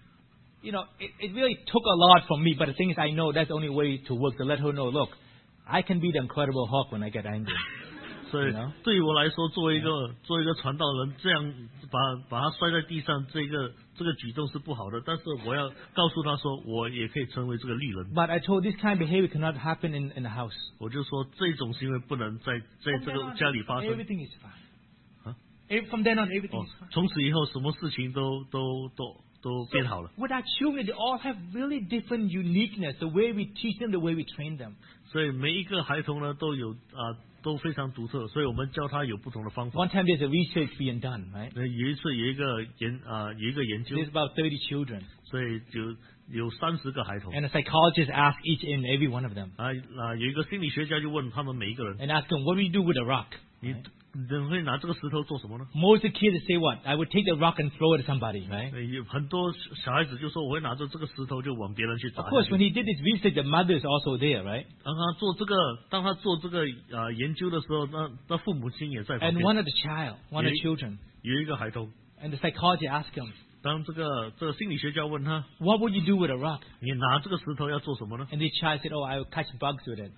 it really took a lot from me. But the thing is, I know that's the only way to work, to let her know, look, I can be the Incredible Hulk when I get angry. 所以 You know? 对于我来说，作为一个传道人，这样把他摔在地上，这个举动是不好的。但是我要告诉他说，我也可以成为这个律人。 But I told this kind of behavior cannot happen in the house. 我就说这种行为不能在这 From then 个 on, 家里发生。 everything is fine. Huh? From then on, everything is fine. 从此以后，什么事情都变好了。 With our children, they all have really different uniqueness. The way we teach them, the way we train them. 所以每一个孩童呢都非常独特，所以我们教他有不同的方法。 One time there's a research being done, right? 有一次有一个研究， There's about 30 children. 所以有30个孩童。 And a psychologist asked each and every one of them. 有一个心理学家就问他们每一个人， And asked them, what do you do with a rock? 你会拿这个石头做什么呢？ Most of the kids say what? I would take the rock and throw it at somebody, right? 有很多小孩子就说我会拿着这个石头就往别人去砸。 Of course, when he did this research, the mother is also there, right? 当他做这个研究的时候，那父母亲也在旁 And 边。 one of the children, 有一个孩童， and the psychologist asked him, 当这个心理学家问他， what would you do with a rock? 你拿这个石头要做什么呢？ And the child said, oh, I would catch bugs with it.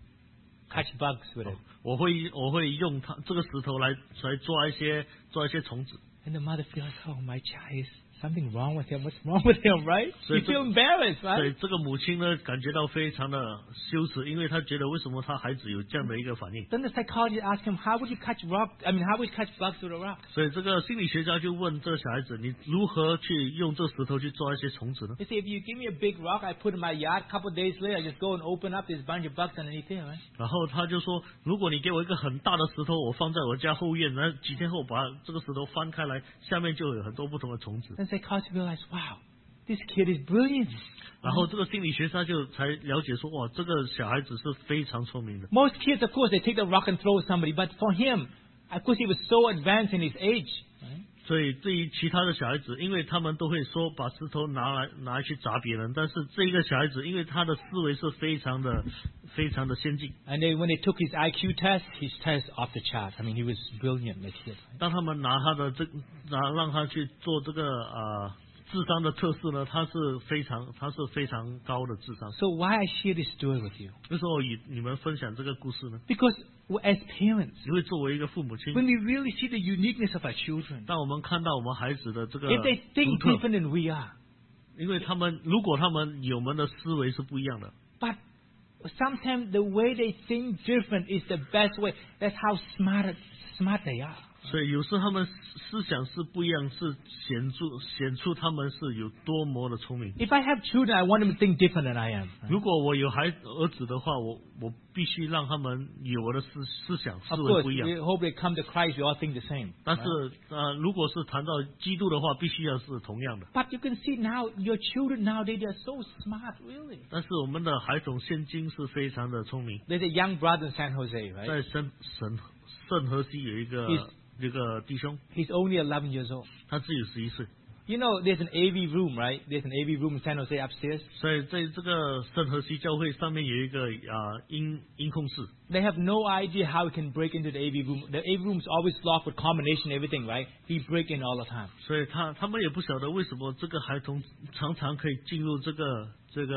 Catch bugs with it. 我会用这个石头来抓一些虫子。 And the mother feels, oh, my child is something wrong with him. What's wrong with him, right? So You feel embarrassed, 所以 right? 这个母亲呢感觉到非常的羞耻，因为她觉得为什么她孩子有这样的一个反应。 Then the psychologist asked him, how would you catch how would you catch bugs with a rock? 所以这个心理学家就问这个小孩子，你如何去用这石头去抓一些虫子呢？ They say, if you give me a big rock, I put it in my yard. A couple of days later, I just go and open up. There's a bunch of bugs underneath there, right? 然后他就说，如果你给我一个很大的石头，我放在我家后院，然后几天后把这个石头翻开来，下面就有很多不同的虫子。 Then psychologist realized, wow, this kid is brilliant. 然后这个心理学家就才了解说，哇，这个小孩子是非常聪明的。 Most kids, of course, they take the rock and throw at somebody. But for him, of course, he was so advanced in his age. Right? 所以对于其他的小孩子，因为他们都会说把石头拿来去砸别人，但是这一个小孩子，因为他的思维是非常的先进。 And when they took his IQ test, his test off the chart. I mean, he was brilliant, that kid. 当他们让他去做这个智商的测试呢，他是非常高的智商。 So why I share this story with you? 为什么我与你们分享这个故事呢？ Because as parents, 因为作为一个父母亲， when we really see the uniqueness of our children, 当我们看到我们孩子的这个 if they think 独特， different than we are, 因为如果他们有我们的思维是不一样的， but sometimes the way they think different is the best way. That's how smart they are. 所以有时他们思想是不一样，是显出他们是有多么的聪明。 If I have children, I want them to think different than I am. 如果我有儿子的话，我必须让他们有我的思想思 Of 维 course, 不一样。 we hope they come to Christ. We all think the same. 但是如果是谈到基督的话，必须要是同样的。 But you can see now, your children nowadays, they're so smart, really. 但是我们的孩童现今是非常的聪明。 There's a young brother in San Jose, 在 right? 圣荷西有一个弟兄， He's only 11 years old. 他只有11岁。 You know, there's an AV room, right? There's an AV room in San Jose upstairs. 所以在这个圣荷西教会上面有一个音控室。 They have no idea how he can break into the AV room. The AV room is always locked with combination, everything, right? He break in all the time. 所以他们也不晓得为什么这个孩童常常可以进入这个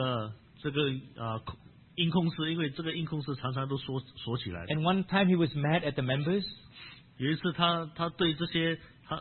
音控室，因为这个音控室常常都锁起来的。 And one time he was mad at the members. 有一次他对那些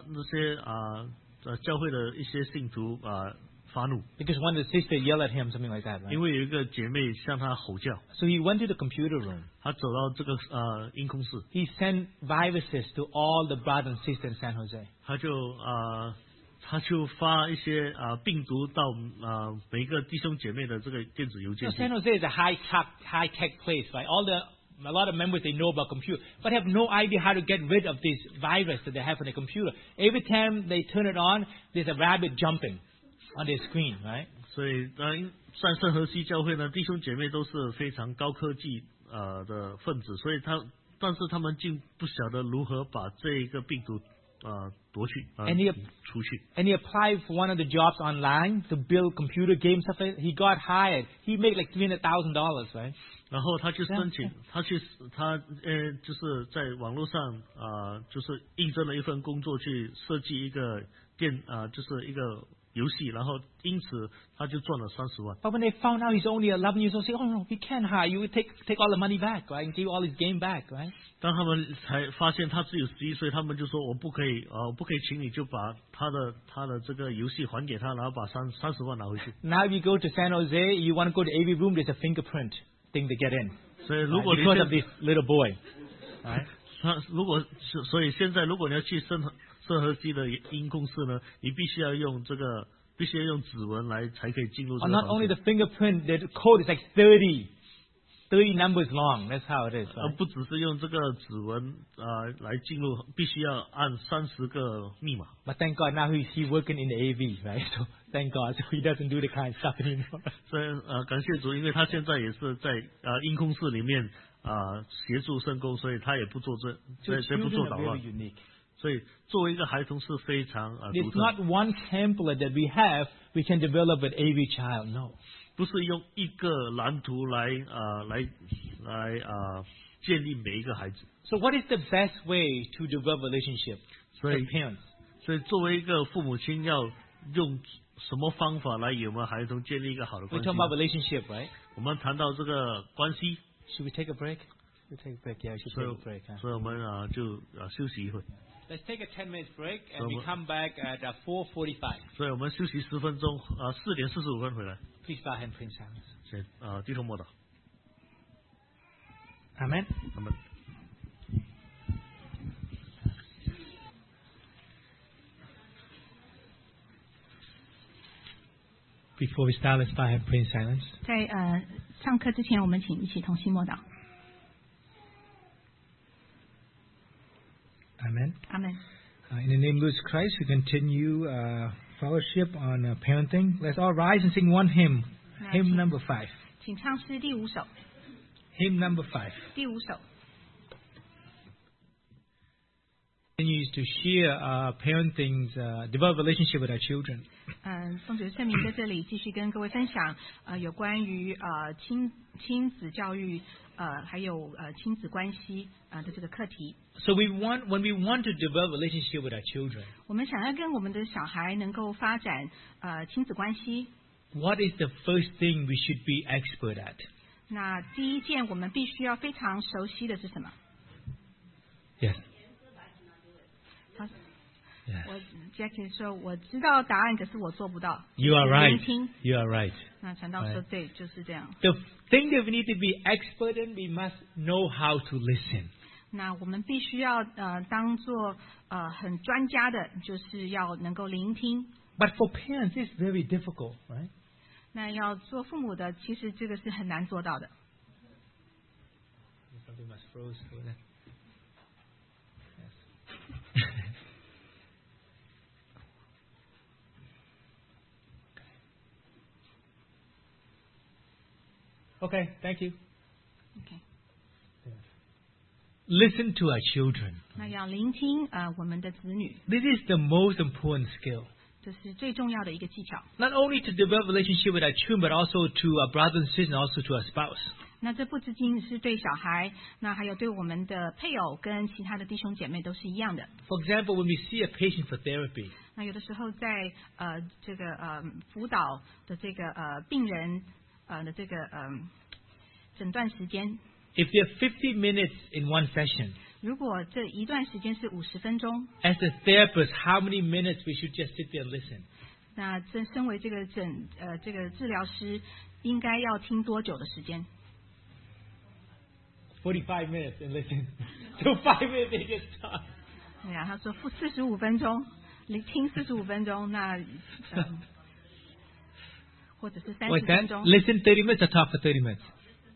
教会的一些信徒发怒， Because one of the sisters yelled at him, something like that, right? 因为有一个姐妹向他吼叫， So he went to the computer room. 他走到这个音控室， He sent viruses to all the brothers and sisters in San Jose. 他就发一些病毒到每一个弟兄姐妹的这个电子邮 So 件去。 San Jose is a high tech place, right? A lot of members, they know about computer, but have no idea how to get rid of this virus that they have on their computer. Every time they turn it on, there's a rabbit jumping on their screen, right? 所以在圣荷西教会呢，弟兄姐妹都是非常高科技的分子，所以但是他们竟不晓得如何把这一个病毒夺去除去。 And he applied for one of the jobs online to build computer games. He got hired. He made like $300,000, right? 然后他去申请，他就是在网络上就是应征了一份工作，去设计一个就是一个游戏，然后因此他就赚了30万。 But when they found out he's only 11 years old, say, oh no, we can't hire you. We take all the money back, right? And give all his game back, right? 当他们才发现他只有11岁，他们就说我不可以请你就把他的这个游戏还给他，然后把30万拿回去。 Now if you go to San Jose, you want to go to AV room, there's a fingerprint thing to get in. 所以如果你 because of this little boy, right? 所以现在如果你要去圣何基的音控室呢，你必须要用指纹才可以进入这个 Not only the fingerprint, the code is like 30 numbers long. That's how it is. 不只是用这个指纹来进入，必须要按30个密码。 But thank God now he's working in the AV, right? So thank God, so he doesn't do the kind of stuff anymore. 所以感谢主，因为他现在也是在音控室里面协助圣工，所以他也不做这不做捣乱。所以作为一个孩童是非常 There's not one template that we have we can develop an AV child. No. 不是用一个蓝图来建立每一个孩子。 So what is the best way to develop relationship with parents? 所以作为一个父母亲要用什么方法来与我们孩童建立一个好的关 We 系 talk about relationship, right? 我们谈到这个关系。 Should we take a break? We'll take a break. Yeah, we should take a break. 所以我们就休息一会。 Let's take a 10-minute break and we come back at 4:45. 所以我们休息10分钟，4点45分回来。 Please bow and pray in silence. 先低头默祷。 Amen. Amen. Before we start, let's bow and pray in silence. 在上课之前，我们请一起同心默祷。 Amen. Amen. In the name of Jesus Christ, we continue fellowship on parenting. Let's all rise and sing one hymn. Hymn number 5. 请唱诗第5首。 Hymn number 5. 第5首。 Continues to share parenting's develop relationship with our children. 奉主圣名在这里继续跟各位分享有关于亲子教育还有亲子关系的这个课题。 So when we want to develop relationship with our children, 我们想要跟我们的小孩能够发展亲子关系。 What is the first thing we should be expert at? 那第一件我们必须要非常熟悉的是什么 Yes. 我 Jackie 说我知道答案，可是我做不到。 You are right. 聆听。 You are right. 那传道说对，就是这样。 The thing that we need to be expert in, we must know how to listen. 那我们必须要当做很专家的，就是要能够聆听。 But for parents, it's very difficult, right? 那要做父母的，其实这个是很难做到的。 Something must froze. Okay, thank you. Okay. Listen to our children. 那要聆听我们的子女。 This is the most important skill. 这是最重要的一个技巧。 Not only to develop relationship with our children, but also to our brothers and sisters, and also to our spouse. 那这不仅是对小孩，那还有对我们的配偶跟其他的弟兄姐妹都是一样的。 For example, when we see a patient for therapy, 那有的时候在这个辅导的这个病人的这个诊断时间。 If there are 50 minutes in one session, 如果这一段时间是50分钟 as a therapist, how many minutes we should just sit there and listen? 那身为这个这个治疗师，应该要听多久的时间 45 minutes and listen. So 5 minutes they just talk. 对呀，他说45分钟，听45分钟，那或者是30分钟。 Listen 30 minutes or talk for 30 minutes?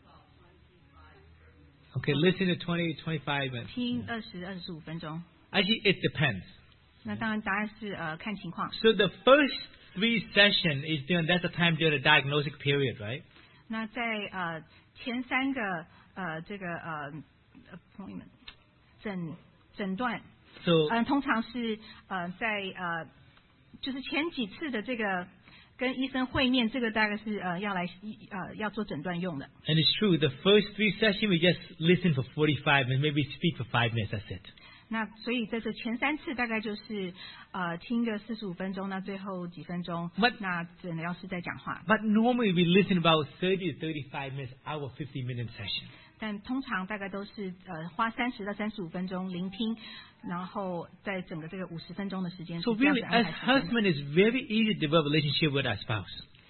Okay, listen to 20, 25 minutes. 听25分钟。 Actually, it depends. 那当然答案是看情况。 So the first 3 sessions is that's the time during the diagnostic period, right? 那在前3个这个appointment 诊断， So 通常是在就是前几次的这个跟医生会面，这个大概是要做诊断用的。 And it's true. The first 3 sessions we just listen for 45 minutes, maybe speak for 5 minutes. That's it. 那所以在这前3次大概就是听个45分钟，那最后几分钟，那诊疗师在讲话。 But normally we listen about 30 to 35 minutes, our 50-minute session. 但通常大概都是花30到35分钟聆听，然后在整个这个50分钟的时间。 So really, as husband, it's very easy to develop a relationship with our spouse.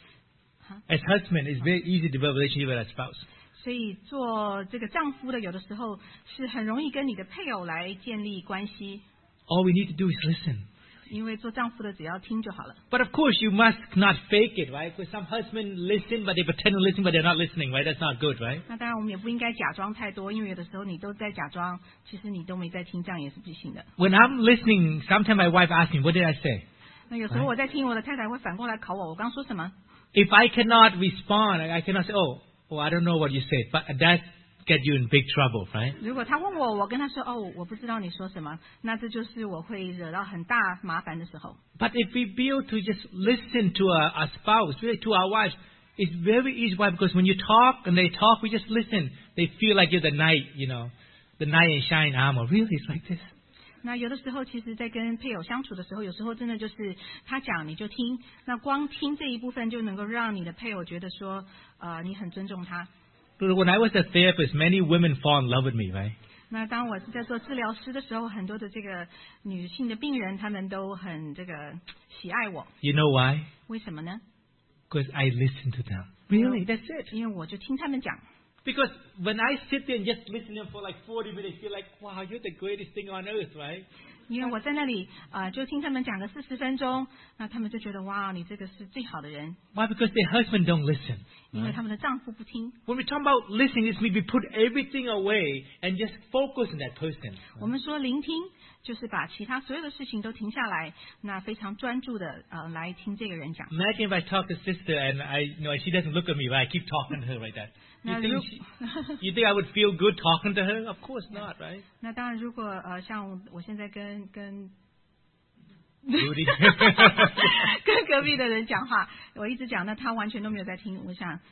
As husband, it's very easy to develop a relationship with our spouse. 所以做这个丈夫的，有的时候是很容易跟你的配偶来建立关系。 All we need to do is listen. 因为做丈夫的只要听就好了。 But of course, you must not fake it, right? Because some husbands listen, but they pretend to listen, but they're not listening, right? That's not good, right? 那当然，我们也不应该假装太多，因为有的时候你都在假装，其实你都没在听，这样也是不行的。 When I'm listening, sometimes my wife asks me, "What did I say?" 那有时候我在听，我的太太会反过来考我刚说什么。 If I cannot respond, I cannot say, "Oh, I don't know what you said," but that get you in big trouble, right? 如果他问我，我跟他说我不知道你说什么，那这就是我会惹到很大麻烦的时候。 But if we be able to just listen to our spouse, really to our wives, it's very easy. Why? Because when you talk and they talk, we just listen. They feel like you're the knight, the knight in shining armor. Really, it's like this. 那有的时候，其实在跟配偶相处的时候，有时候真的就是他讲你就听，那光听这一部分就能够让你的配偶觉得说，你很尊重他。 When I was a therapist, many women fall in love with me, right? 那当我是在做治疗师的时候，很多的这个女性的病人，她们都很这个喜爱我。 You know why? 为什么呢？ Because I listen to them. Really, that's it. 因为我就听他们讲。 Because when I sit there and just listen to them for like 40 minutes, I feel like, wow, you're the greatest thing on earth, right? 因为我在那里就听他们讲个40分钟，那他们就觉得哇，你这个是最好的人。 Why? Because their husband don't listen. 因为他们的丈夫不听。 When we talk about listening, it means we put everything away and just focus on that person. 我们说聆听，就是把其他所有的事情都停下来，那非常专注的来听这个人讲。 Imagine if I talk to sister and she doesn't look at me, right? I keep talking to her like that. You think I would feel good talking to her? Of course not, right? 那当然，如果像我现在跟 Rudy. 跟隔壁的人讲话，我一直讲，那他完全都没有在听。我想，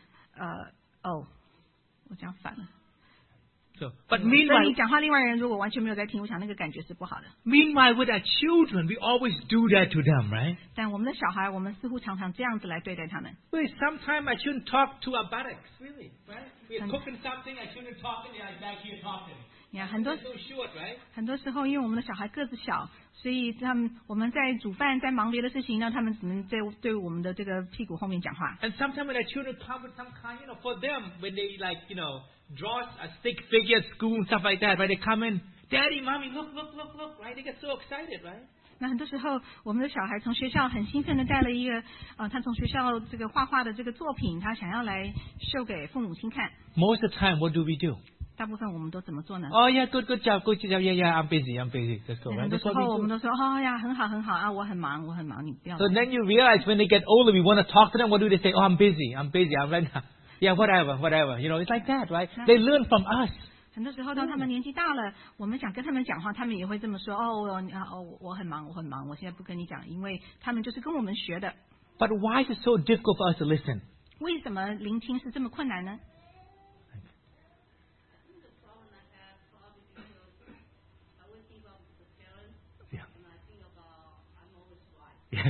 我讲反了。 But 所以 meanwhile, 你讲话，另外人如果完全没有在听，我想那个感觉是不好的。 meanwhile, with our children, we always do that to them, right? 但我们的小孩，我们似乎常常这样子来对待他们。 Wait, sometimes I shouldn't talk to our buttocks, really, right? We're cooking something, I shouldn't talk, and they're back here talking. 很多 So short, right? 很多时候，因为我们的小孩个子小，所以我们在煮饭，在忙别的事情呢，他们只能在对我们的这个屁股后面讲话。 And sometimes when our children come with some kind, for them, when they draw a stick figure at school and stuff like that, right? They come in, Daddy, Mommy, look, right? They get so excited, right? 那很多时候，我们的小孩从学校很兴奋的带了一个他从学校这个画画的这个作品，他想要来秀给父母亲看。 Most of the time, what do we do? 大部分我们都怎么做呢？ Oh yeah, good job. Yeah, I'm busy. That's all right. 很多 That's 时 what 候我 we 们 do. 都说呀，很好啊，我很忙，你不要。 So then you realize when they get older, we want to talk to them. What do they say? Oh, I'm busy. I'm right now. Yeah, whatever. It's like that, right? They learn from us. 很多时候，当他们年纪大了，我们想跟他们讲话，他们也会这么说。我很忙，我现在不跟你讲，因为他们就是跟我们学的。 But why is it so difficult for us to listen? 为什么聆听是这么困难呢？ Yes.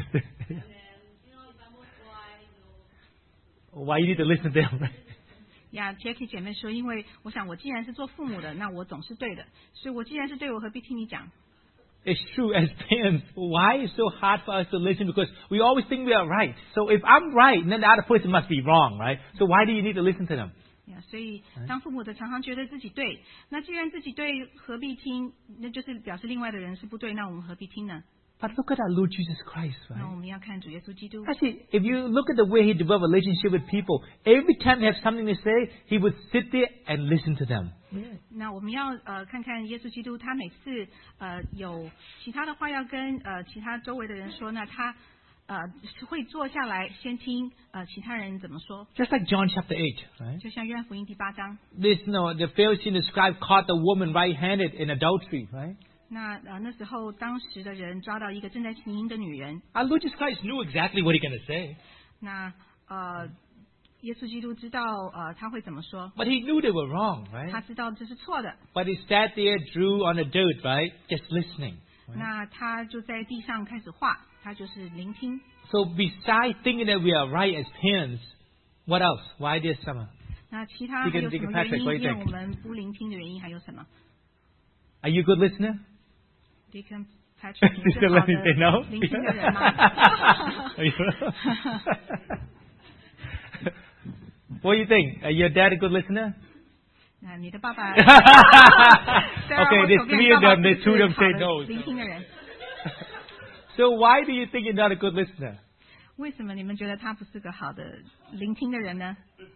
Why you need to listen to them, right? 呀 ，Jackie 姐妹说，因为我想我既然是做父母的，那我总是对的，所以我既然是对，我何必听你讲？ It's true as parents. Why is it so hard for us to listen? Because we always think we are right. So if I'm right, then the other person must be wrong, right? So why do you need to listen to them? 所以当父母的常常觉得自己对，那既然自己对，何必听？那就是表示另外的人是不对，那我们何必听呢？ But look at our Lord Jesus Christ, 那我 right? 们要看主耶稣基督。 Actually, if you look at the way he developed a relationship with people, every time they have something to say, he would sit there and listen to them. 那我们要看看耶稣基督，他每次有其他的话要跟其他周围的人说，那他会坐下来先听其他人怎么说。 Just like John chapter 8, right? 就像约翰福音第8章。 The Pharisee and the scribe caught the woman right-handed in adultery, right? 那时候当时的人抓到一个正在行淫的女人。 Our Lord Jesus Christ knew exactly what he's going to say. 那耶稣基督知道他会怎么说， But he knew they were wrong, 他 right? 知道这是错的。 But he sat there, drew on the dirt, right? Just listening. 那他就在地上开始画，他就是聆听。 So besides thinking that we are right as parents, what else? Why this summer? 那其他还有什么 Deacon Patrick, 原 what do 因？ you 因 think? 为我们不聆听的原因还有什么 Are you a good listener? ？Deacon Patrick， 你是好的聆听的人吗？ What do you think? Are your dad a good listener? 那你的爸爸 Okay, there's 3 of them. There's 2 of them say no. 聆听的人， So why do you think you're not a good listener? 为什么你们觉得他不是个好的聆听的人呢？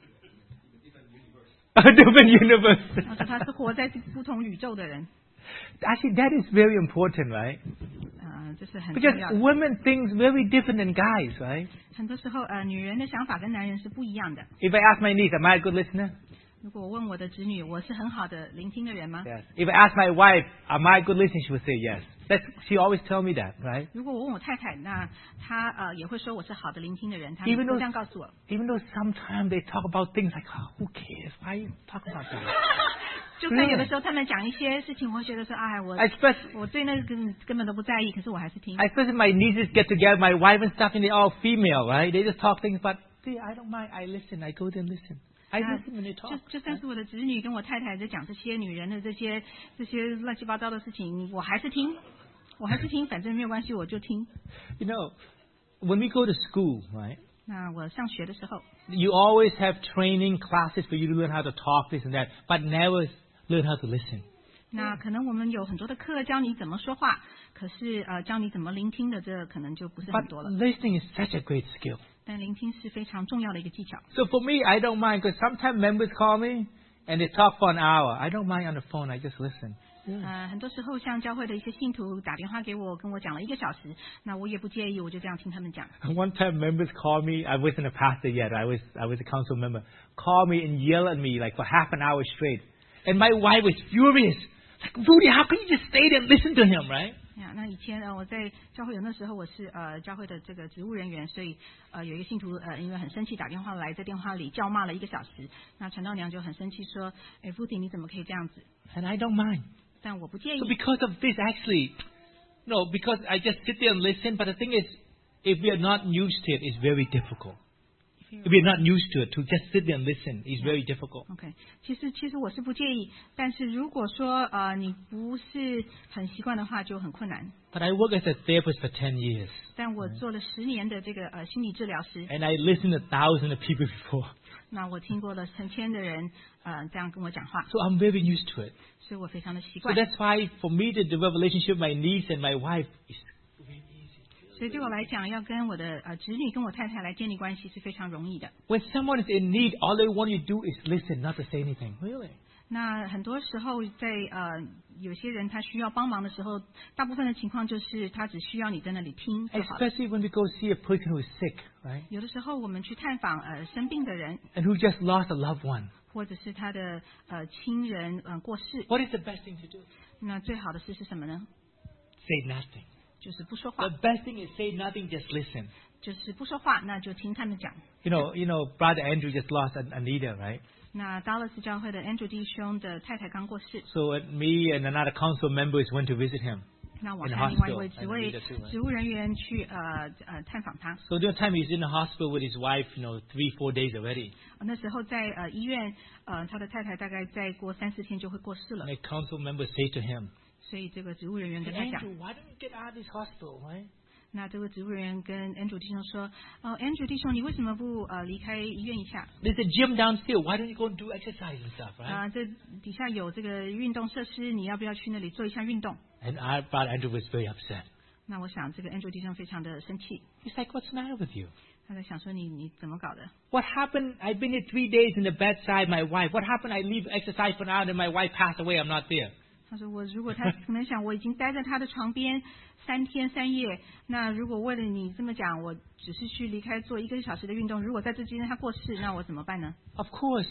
Different universe. 他说他是活在不同宇宙的人， Actually, that is very important, right? 这是很 Because 重要的。 women think very different than guys, right? 很多时候，女人的想法跟男人是不一样的。 If I ask my niece, am I a good listener? 如果我问我的子女，我是很好的聆听的人吗？ Yes. If I ask my wife, am I a good listener? She will say yes. She always tell me that, right? 如果我问我太太，那她也会说我是好的聆听的人，她 Even 都 though 这样告诉我。 Even though sometimes they talk about things like, oh, who cares? Why you talk about that? 就算有的时候他们讲一些事情，我会觉得说，哎，我对那个根本都不在意，可是我还是听。 Especially my nieces get together, my wife and stuff, and they're all female, right? They just talk things, but I don't mind. I listen. I go there and listen. I listen when they talk. 就算是我的子女跟我太太在讲这些女人的这些乱七八糟的事情，我还是听，反正没有关系，我就听。 You know, when we go to school, right? 那我上学的时候， You always have training classes for you to learn how to talk this and that, but never learn how to listen. 那可能我们有很多的课教你怎么说话，可是教你怎么聆听的，这可能就不是很 But 多了。 listening is such a great skill. 但聆听是非常重要的一个技巧。 So for me, I don't mind because sometimes members call me and they talk for an hour. I don't mind on the phone. I just listen. 很多时候像教会的一些信徒打电话给我，跟我讲了1个小时，那我也不介意，我就这样听他们讲。 One time members called me. I wasn't a pastor yet. I was a council member. Called me and yelled at me like for half an hour straight. And my wife was furious. Like, Rudy, how can you just stay there and listen to him, right? 那以前我在教会有那时候我是教会的这个职务人员，所以有一个信徒因为很生气打电话来，在电话里叫骂了1个小时，那传道娘就很生气说，哎，Rudy你怎么可以这样子？ And I don't mind. 但我不介意。 So because of this, actually, no, because I just sit there and listen. But the thing is, if we are not used to it, it's very difficult. If we are not used to it, to just sit there and listen is very difficult. OK， 其实我是不介意，但是如果说你不是很习惯的话，就很困难。 But I worked as a therapist for 10 years. 但我做了10年的这个心理治疗师， And I listened to thousands of people before. 那我听过了成千的人这样跟我讲话， So I'm very used to it. 所以我非常的习 So 惯。 that's why for me to develop a relationship with my niece and my wife is 所以对我来讲，要跟我的侄女跟我太太来建立关系是非常容易的。 when someone is in need, all they want you to do is listen, not to say anything. Really? 那很多时候在有些人他需要帮忙的时候，大部分的情况就是他只需要你在那里听就好了。 Especially when we go see a person who is sick, right? 有的时候我们去探访生病的人， And who just lost a loved one. 或者是他的亲人过世， What is the best thing to do? 那最好的事是什么呢？ Say nothing. 就是不说话 The，best thing is say nothing, just listen. 就是不说话，那就听他们讲。 You know, Brother Andrew just lost Anita, right? 那达勒斯教会的 Andrew 弟兄的太太刚过世， So me and another council members went to visit him. 那我 In the 和另外一 hospital, 位 and Anita too, right? 职务人员去探访他。 So during time he's in the hospital with his wife, 3-4 days already. 那时候在医院，他的太太大概再过3-4天就会过世了 And，a council member say to him, 所以这个职务人员 "Hey, 跟他讲， Andrew, why don't you get out of this hospital, right? 那这个职务人员跟 Andrew 弟兄说，Andrew 弟兄，你为什么不离开医院一下？ There's a gym downstairs. Why don't you go and do exercise and stuff, right?" 这底下有这个运动设施，你要不要去那里做一下运动？ And Brother Andrew was very upset. 那我想这个 Andrew 弟兄非常的生气， He's like, "What's the matter with you? 他在想说你怎么搞的？ What happened? I've been here 3 days in the bedside, my wife. What happened? I leave exercise for an hour and my wife passed away. I'm not there." 他说如果他可能想我已经待在他的床边3天3夜，那如果为了你这么讲，我只是去离开做1个小时的运动，如果在这之间他过世，那我怎么办呢？ Of course,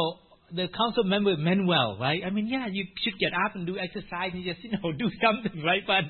the council member meant well, right? I mean, yeah, you should get up and do exercise and just, do something, right? But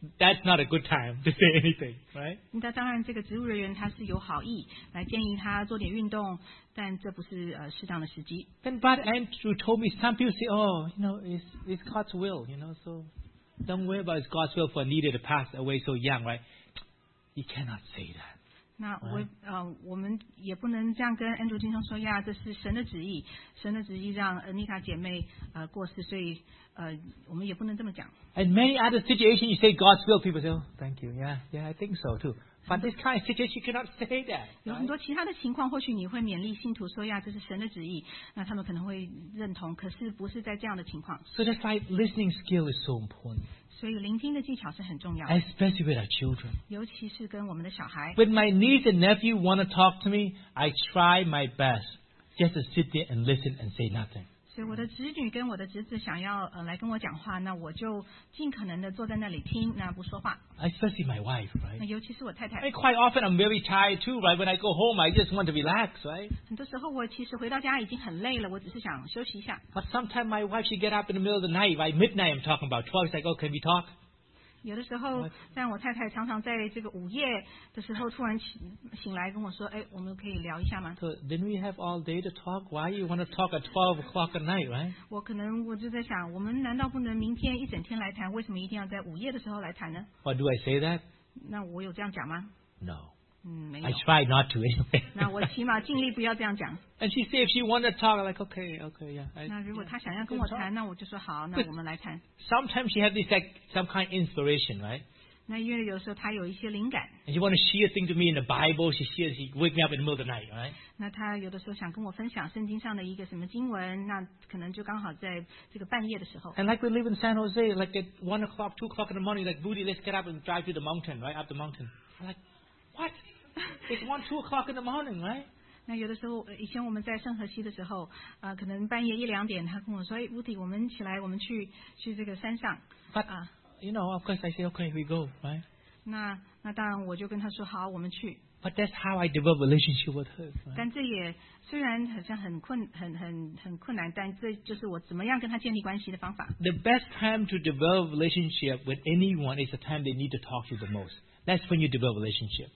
that's not a good time to say anything, right? 那当然，这个植物人员他是有好意来建议他做点运动，但这不是适当的时机。 Then Brother Andrew told me some people say, oh, it's God's will, so don't worry about it's God's will for Anita to pass away so young, right? You cannot say that. 那我们也不能这样跟 Andrew 弟兄说呀，这是神的旨意，神的旨意让Anita 姐妹过世，所以我们也不能这么讲。 And many other situations you say God's will, people say, oh, thank you, yeah, I think so too. But this kind of situation you cannot say that. 有很多其他的情况，或许你会勉励信徒说呀，这是神的旨意，那他们可能会认同，可是不是在这样的情况。 So that's why listening skill is so important. 所以聆听的技巧是很重要的， Especially with our children. 尤其是跟我们的小孩。 When my niece and nephew want to talk to me, I try my best just to sit there and listen and say nothing. 所以我的侄女跟我的侄子想要来跟我讲话，那我就尽可能的坐在那里听，那不说话。 Especially my wife, 那 right? 尤其是我太太， And quite often I'm very tired too, right? When I go home, I just want to relax, right? 很多时候我其实回到家已经很累了，我只是想休息一下。 But sometimes my wife, she get up in the middle of the night, right? Midnight I'm talking about. 12, she's like, oh, can we talk? 有的时候，像我太太常常在这个午夜的时候突然醒来跟我说：“哎，我们可以聊一下吗 So then we have all day to talk. Why you want to talk at 12 o'clock at night, right?？” 我就在想，我们难道不能明天一整天来谈？为什么一定要在午夜的时候来谈呢？ Or do I say that? 那我有这样讲吗？ No. 没 I 有。 try not to anyway. 那我起码尽力不要这样讲。 And she said if she wanted to talk, I'm like, okay, yeah. 那如果她想要跟我谈，那我就说好，那我们来谈。 Sometimes she have this like some kind of inspiration, right? 那因为有时候她有一些灵感， And she want to share things to me in the Bible. She wake me up in the middle of the night, right? 那她有的时候想跟我分享聖經上的一個什麼經文，那可能就剛好在這個半夜的時候。 And like we live in San Jose, like at 1 o'clock, 2 o'clock in the morning, like, Booty, let's get up and drive to the mountain, right? Up the mountain. I'm like, what? It's 1, 2 o'clock in the morning, right? 那有的时候，以前我们在圣河西的时候，可能半夜1、2點，他跟我說：“哎，烏迪，我們起來，我們去這個山上。” But of course I say, okay, we go, right? 那當然我就跟他說好，我們去。 But that's how I develop relationship with her. Right? 但這也雖然好像很困難，但這就是我怎麼樣跟他建立關係的方法。 The best time to develop relationship with anyone is the time they need to talk to you the most. That's when you develop relationship.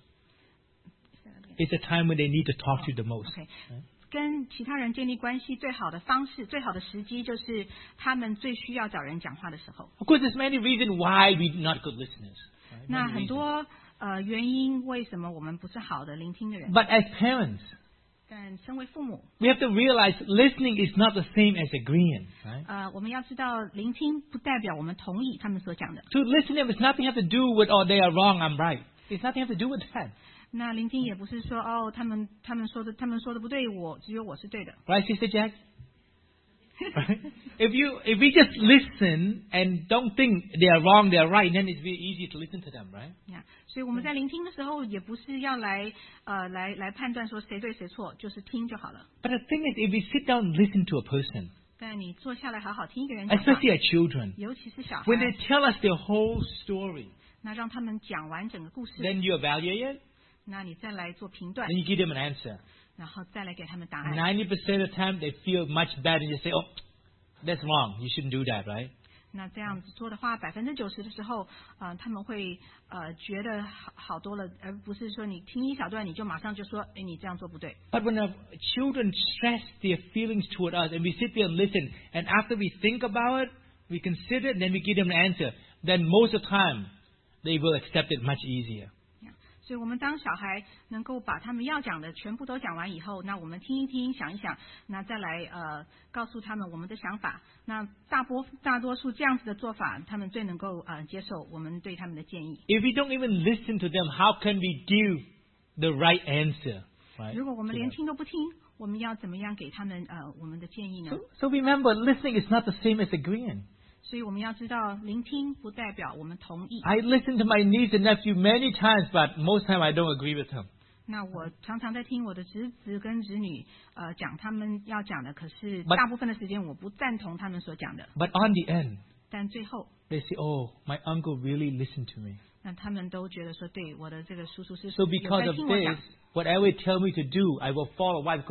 It's the time when they need to talk to you the most. OK， 跟其他人建立關係最好的方式、最好的時機，就是他們最需要找人講話的時候。 Of course, there's many reasons why we're not good listeners. Right? 那 Many 很 reasons. 多原因，為什麼我們不是好的聆聽的人？ But as parents, 但身為父母， we have to realize listening is not the same as agreeing. Right? 我們要知道，聆聽不代表我們同意他們所講的。 To listen to them is nothing have to do with, oh, they are wrong, I'm right. It's nothing have to do with that. 那聆听也不是说哦，他们说的不对，只有我是对的。 Right, Sister Jack? Right? If we just listen and don't think they are wrong, they are right, then it's very easy to listen to them, right? 所以我们在聆听的时候，也不是要来判断说谁对谁错，就是听就好了。 But the thing is, if we sit down and listen to a person, 但你坐下来好好听一个人讲话， especially our children, 尤其是小孩， when they tell us their whole story, 那让他们讲完整个故事， then you evaluate it, 那你再来做评断， then you give them an answer. 然后再来给他们答案。 90% of the time, they feel much better and you say, oh, that's wrong. You shouldn't do that, right? 那这样子做的话，90%的时候，他们会觉得好多了，而不是说你听一小段你就马上就说，哎，你这样做不对。 But when our children stress their feelings toward us and we sit there and listen, and after we think about it, we consider it, and then we give them an answer, then most of the time, they will accept it much easier. 所以我们当小孩能够把他们要讲的全部都讲完以后，那我们听一听，想一想，那再来告诉他们我们的想法。那大多数这样子的做法，他们最能够接受我们对他们的建议。 If we don't even listen to them, how can we give the right answer? Right? 如果我们连听都不听，我们要怎么样给他们我们的建议呢？ So remember, listening is not the same as agreeing. 所以我们要知道，聆听不代表我们同意。 I listen to my niece and nephew many times, but most time I don't agree with them. 那我常常在听我的侄子跟侄女讲他们要讲的，可是 But- 大部分的时间我不赞同他们所讲的。 But on the end, 但最后， they say, oh, my uncle really listened to me. 那他们都觉得说，对，我的这个叔叔是 So 有 because 在 of 听我讲 this,。whatever he tell me to do, I will follow. Why? Because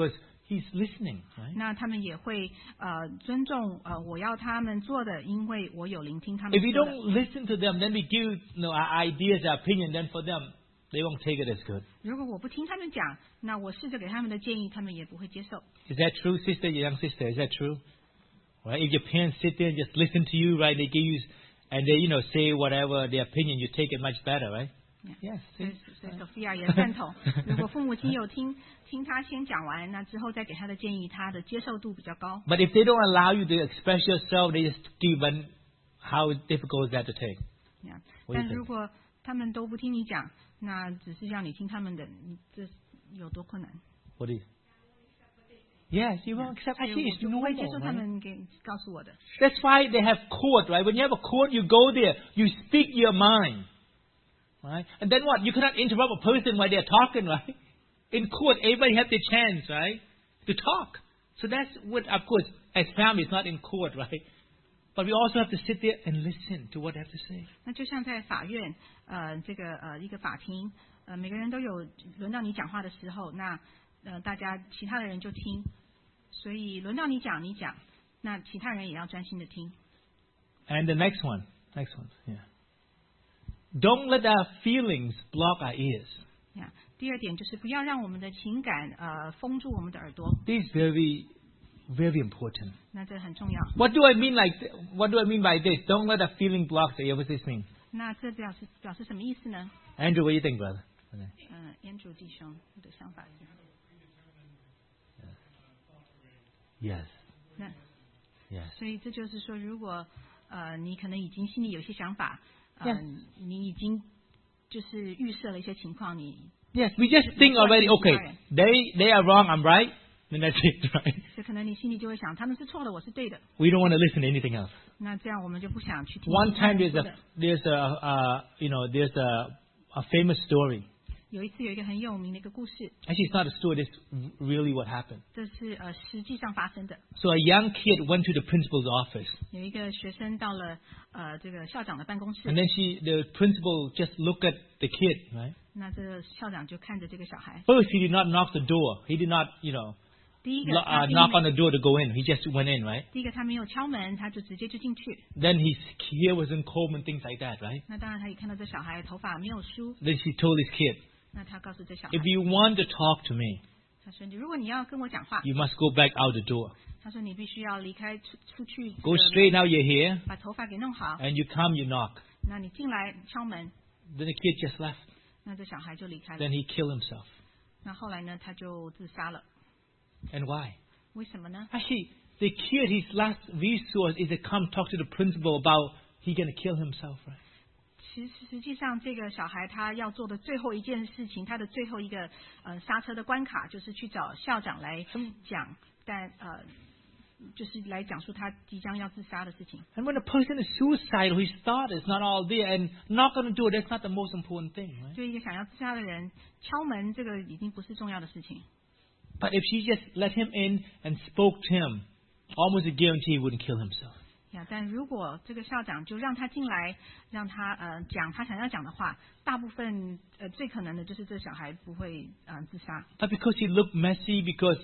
He's listening, right? 那他们也会尊重我要他们做的，因为我有聆听他们 If we 说的。 don't listen to them, then we give our ideas, our opinion, then for them, they won't take it as good. 如果我不听他们讲，那我试着给他们的建议，他们也不会接受。 Is that true, sister, your young sister? Is that true? Right? If your parents sit there and just listen to you, right, they give you, and they, say whatever their opinion, you take it much better, right? Yes. 所以 Sophia 也赞同，如果父母亲有听他先讲完，那之后再给他的建议，他的接受度比较高。 But if they don't allow you to express yourself, they just give one. How difficult is that to take? 但如果他们都不听你讲，那只是让你听他们的，这有多困难？ What is? Yes, you won't accept. 所以 Actually, 我 it's 就不会接受 normal, 他 right? 们告诉我的。 That's why they have court, right? When you have a court, you go there, you speak your mind, right? And then what? You cannot interrupt a person while they're talking, right? In court, everybody has their chance, right, to talk. So that's what, of course, as family, it's not in court, right? But we also have to sit there and listen to what they have to say. 那就像在法院，一个法庭，每个人都有轮到你讲话的时候，那大家其他的人就听，所以轮到你讲，那其他人也要专心的听。 And the next one, yeah. Don't let our feelings block our ears. 第二点就是不要让我们的情感封住我们的耳朵， This is very, very important. 那这很重要。 What do I mean by this? Don't let a feeling block the ear. What does this mean? 那这表示什么意思呢？ Andrew, what do you think, brother? Andrew 弟兄，你的想法是？ Yes. 那 Yes. 所以这就是说，如果你可能已经心里有些想法， Yes. 你已经就是预设了一些情况，你 Yes, we just think already, okay, they are wrong, I'm right, then that's it, right? 所以可能你心里就会想，他们是错的，我是对的。 We don't want to listen to anything else. 那这样我们就不想去听。 One 其他 time 人说的 there's a famous story. 有一次有一个很有名的一个故事， Actually, it's not a story, it's really what happened. 这是实际上发生的。 So a young kid went to the principal's office. 有一个学生到了这个校长的办公室， And then the principal just looked at the kid, right? 那这个校长就看着这个小孩。 First, he did not knock the door. He did not, 第一个 knock on the door to go in. He just went in, right? 第一个他没有敲门，他就直接就进去。 Then his hair wasn't combed and things like that, right? 那当然他也看到这小孩头发没有梳， Then she told his kid, 那他告诉这小孩， if you want to talk to me, 他说如果你要跟我讲话， you must go back out the door. 他说你必须要离开出去， Go straight out your hair, 把头发给弄好， and you come, you knock. 那你进来敲门， Then the kid just left. 那这小孩就离开了。 Then he killed himself. 那后来呢，他就自杀了。 And why? 为什么呢？ Actually, the kid, his last resource is to come talk to the principal about he going to kill himself, right? 实际上，这个小孩他要做的最后一件事情，他的最后一个刹车的关卡，就是去找校长来讲，但就是来讲述他即将要自杀的事情。 And when a person is suicidal, his thought is not all there, and knock on the door, that's not the most important thing, right? 对一个想要自杀的人，敲门这个已经不是重要的事情。 But if she just let him in and spoke to him, almost a guarantee he wouldn't kill himself. 但如果这个校长就让他进来，让他讲他想要讲的话，大部分最可能的就是这小孩不会自杀。 But because he looked messy, because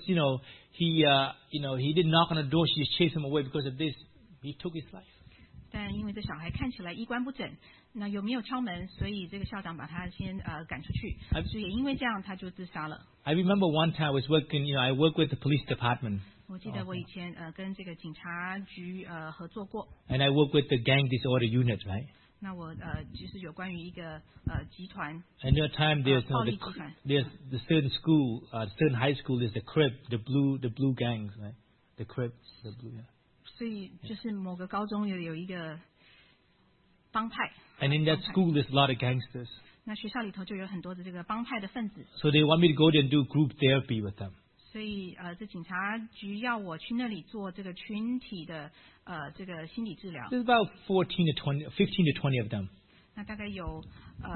he didn't knock on the door, she just chased him away. Because of this, he took his life. 但因为这小孩看起来衣冠不整，那有没有敲门，所以这个校长把他先赶出去，所以也因为这样他就自杀了。 I remember one time I was working, I worked with the police department. 我记得我以前跟这个警察局合作过。 And I worked with the gang disorder unit, right? 那我就是有关于一个集团。 And at the time there's there's the certain school, certain high school is the crib, the blue gangs, right? The crib, the blue. Yeah. 所以就是某个高中有一个帮派。 And in that school there's a lot of gangsters. 那学校里头就有很多的这个帮派的分子。 So they want me to go there and do group therapy with them. 所以这警察局要我去那里做这个群体的这个心理治疗。 There's about 15 to 20 of them. 那大概有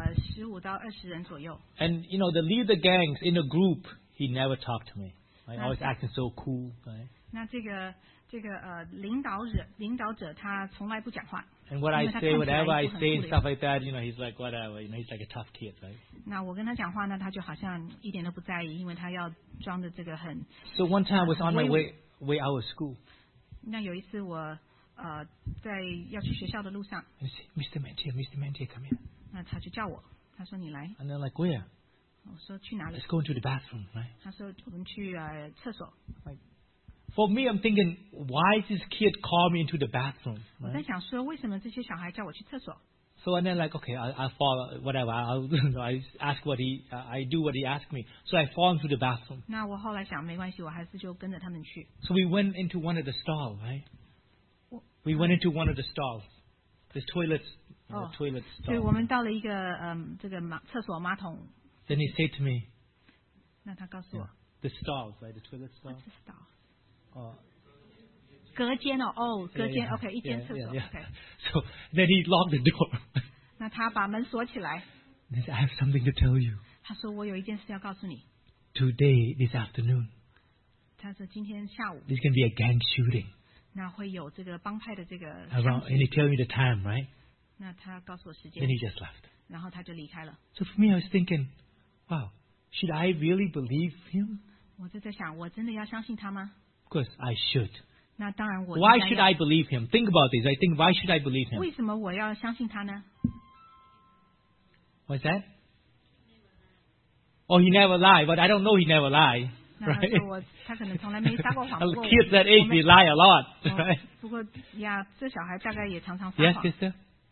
15到20人左右。 And the leader gangs in the group, he never talked to me. Right? Always acting so cool. Right? 那这个领导者他从来不讲话。 And what I 因为他 say, 看起来 whatever I 一副很 say 酷 and 的样 stuff 子。 like that, he's like whatever, he's like a tough kid, right? 那我跟他讲话呢，他就好像一点都不在意，因为他要装的这个很。 So one time I was on my 很威武。 way out of school. 那有一次我在要去学校的路上， And he said, Mr. Mantier, come here. 那他就叫我，他说你来， And they're like, where? 我说去哪里 Let's？go into the bathroom, right? 他说我们去厕所。 For me, I'm thinking, why is this kid call me into the bathroom? 我 Right? 在想说，为什么这些小孩叫我去厕所？ So and then like, okay, I'll follow whatever. I ask I do what he asked me. So I fall into the bathroom. 那我后来想，没关系，我还是就跟着他们去。 So we went into one of the stalls, right? We went into one of the stalls. The toilets, Oh. toilet 所以 stall. 我们到了一个这个厕所马桶， Then he said to me, 那他告诉我 the stalls, right? The toilet stall. ，What's the stall？ Uh, 隔间哦，隔间 yeah, ，OK，一间厕所 yeah. ，OK。 So then he locked the door. 那他把门锁起来， He said, I have something to tell you. 他说我有一件事要告诉你。 Today, this afternoon, 他说今天下午 there's going to be a gang shooting. 那会有这个帮派的这个 Around, 枪 and he 击， tell me the time, right? 那他告诉我时 Then 间， he just left. 然后他就离开了。 So for me, I was thinking, wow, should I really believe him? 我就在想，我真的要相信他吗？ Of course, I should. 那当然我 Why 应该 should 要 I believe him? Think about this. I think, why should I believe him? 为什么我要相信他呢？ What's that? Oh, he never lied, but I don't know he never lied. 那他 Right? 说他可能从来没撒过谎，不过 Kids that age, they lie a lot. 我 Right? 不过呀，这小孩大概也常常撒 Yes, 谎。 sister?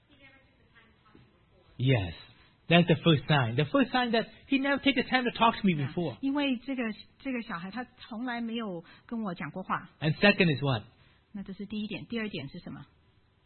Yes. That's the first sign. The first sign that he never take the time to talk to me before. 因为这个小孩他从来没有跟我讲过话， And second is what? 那这是第一点。第二点是什么？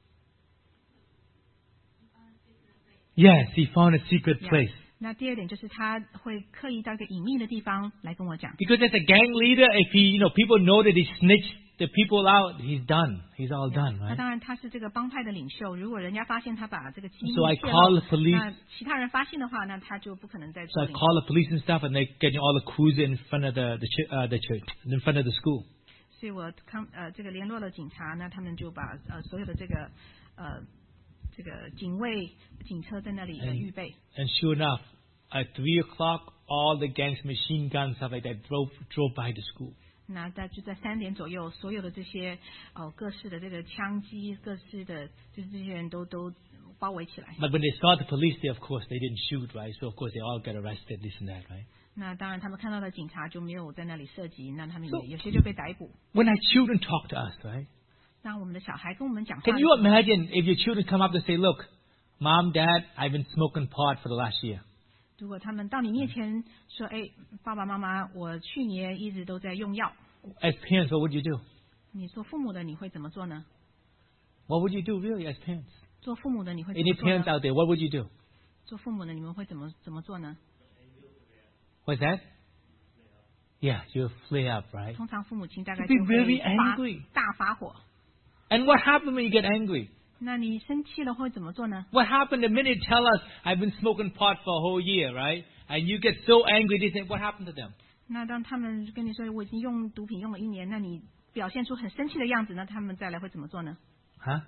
Yes, he found a secret Yeah. place. 那第二点就是他会刻意到一个隐秘的地方来跟我讲。 Because as a gang leader, if he, people know that he snitched the people out, he's done. He's all done, 那 right? 当然他是这个帮派的领袖，如果人家发现他把这个机密 So I 泄 call 露 the police. 那其他人发现的话，那他就不可能再 So 做 I 领袖。 call the police and stuff, and they get all the cruiser in front of the church, in front of the school. 所以我这个联络了警察，那他们就把所有的这个警卫警车在那里预备。 And sure enough, at 3:00, all the gangs, machine guns, stuff like that, drove by the school. 那就在3点左右，所有的这些各式的这个枪击，各式的就是这些人都包围起来。 But when they saw the police there, of course, they didn't shoot, right? So of course they all got arrested, this and that, right? 那当然，他们看到的警察就没有在那里射击，那他们 So- 有些就被逮捕。 When our children talk to us, right? 当我们的小孩跟我们讲话 Can 的 you 时候， imagine if your children come up and say, look, Mom, Dad, I've been smoking pot for the last year. 如果他们到你面前说：“哎，爸爸妈妈，我去年一直都在用药。 As parents, what would you do? ” 你做父母的你会怎么做呢？ What would you do really as parents? 做父母的你会怎 Any 么做 parents 呢？ out there, what would you do? 做父母的你们会怎么做呢？ What's that? Yeah, you'll flare up, right? 通常父母亲大概 To be 就 very 会发 angry. 大发火。 And what happened when you get angry? 那你生气了会怎么做呢？ What happened the minute you tell us, I've been smoking pot for a whole year, right? And you get so angry, they say, what happened to them? 那当他们跟你说我已经用毒品用了1年，那你表现出很生气的样子，那他们再来会怎么做呢？ Huh?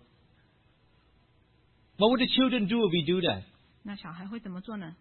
What would the children do if we do that? 那小孩会怎么做呢？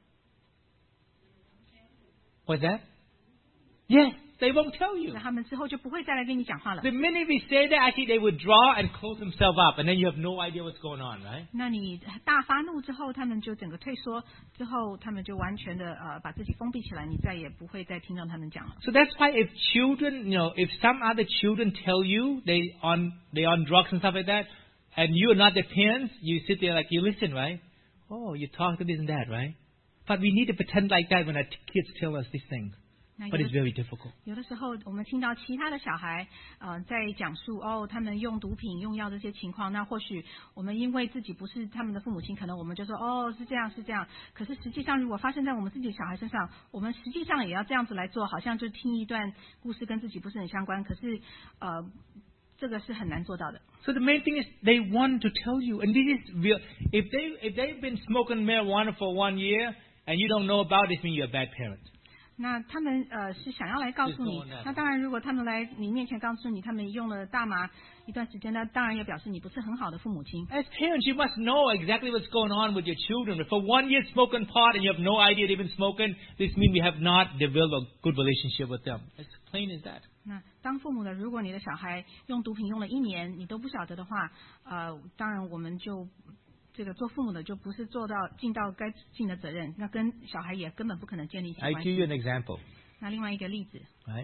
What's that? Yes, they won't tell you. 那他们之后就不会再来跟你讲话了 The。minute we say that, actually they would draw and close themselves up, and then you have no idea what's going on, right? 那你大发怒之后，他们就整个退缩，之后他们就完全的把自己封闭起来，你再也不会再听到他们讲了。 So that's why if children, if some other children tell you they on drugs and stuff like that, and you are not their parents, you sit there like you listen, right? Oh, you talk to this and that, right? But we need to pretend like that when our kids tell us these things. 那 But it's very difficult. 有的时候，我们听到其他的小孩在讲述他们用毒品、用药这些情况，那或许我们因为自己不是他们的父母亲，可能我们就说是这样是这样。可是实际上，如果发生在我们自己小孩身上，我们实际上也要这样子来做，好像就听一段故事跟自己不是很相关。可是这个是很难做到的。 So the main thing is they want to tell you, and this is real. If they've been smoking marijuana for 1 year and you don't know about it, it means you're a bad parent. 那他们是想要来告诉你，那当然如果他们来你面前告诉你他们用了大麻一段时间，那当然也表示你不是很好的父母亲。 As parents, you must know exactly what's going on with your children. If for 1 year smoking pot and you have no idea they've been smoking, this means we have not developed a good relationship with them. As plain as that. 那当父母的，如果你的小孩用毒品用了1年，你都不晓得的话，当然我们就这个做父母的就不是尽到该尽的责任，那跟小孩也根本不可能建立起关 I 系。 give you an example. 那另外一个例子， Right?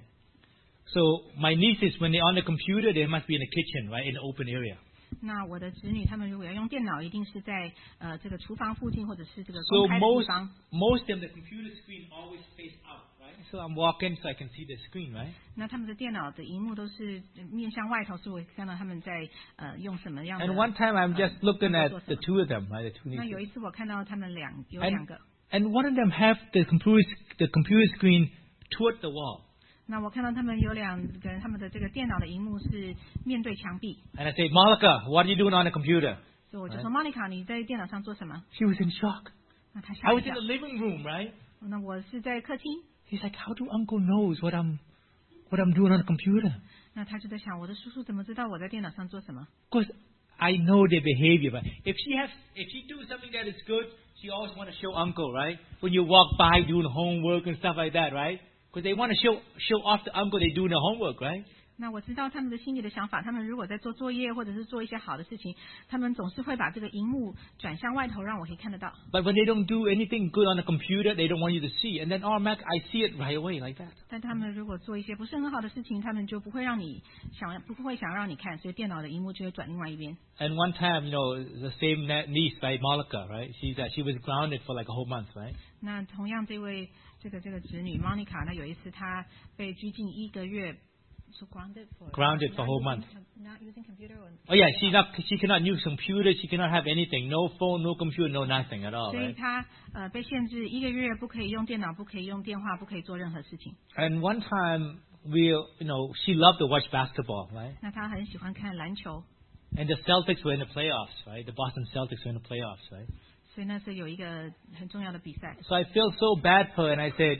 So my nieces, when they're on the computer, they must be in the kitchen, right, in the open area. 那我的子女他们如果要用电脑，一定是在这个厨房附近或者是这个 So 公开的地方。 most of them, the computer screen always face out, right? So I'm walking, so I can see the screen, right? 那他们的电脑的荧幕都是面向外头，所以我可以看到他们在用什么样的。 And one time I'm just looking at the two of them, right, the two 那有 nieces. 一次我看到他们有两个。 And one of them have the computer screen toward the wall. 那我看到他们有2个人，他们的这个电脑的荧幕是面对墙壁。 And I say, Malika, what are you doing on the computer? 所以我就说 ，Monica， 你在电脑上做什么？ She was in shock. 那她 I 吓一 was in 跳 the。living room, right? 那我是在客厅。 He's like, how do Uncle knows what I'm doing on the computer? 那他就在想，我的叔叔怎么知道我在电脑上做什么？ Because I know their behavior. But if she do something that is good, she always want to show Uncle, right? When you walk by doing homework and stuff like that, right? Because they want to show off to Uncle they doing the homework, right? 那我知道他们的心里的想法，他们如果在做作业或者是做一些好的事情，他们总是会把这个荧幕转向外头，让我可以看得到。 But when they don't do anything good on the computer, they don't want you to see. And then automatically I see it right away like that. 但他们如果做一些不是很好的事情，他们就不会想让你看，所以电脑的荧幕就会转另外一边。 And one time, the same niece, right, Malika, right? She was grounded for like a whole month, right? 那同样这位这个侄女 Monica， 那有一次她被拘禁1个月。So grounded for a whole month. Not using computer or Oh yeah, she cannot use computer, she cannot have anything, no phone, no computer, no nothing at all, 所以 right? 她被限制1个月，不可以用电脑，不可以用电话，不可以做任何事情。 And one time she loved to watch basketball, right? 那她很喜欢看篮球， And the Celtics were in the playoffs, right? The Boston Celtics were in the playoffs, right? 所以那是有一个很重要的比赛。 So I felt so bad for her, and I said,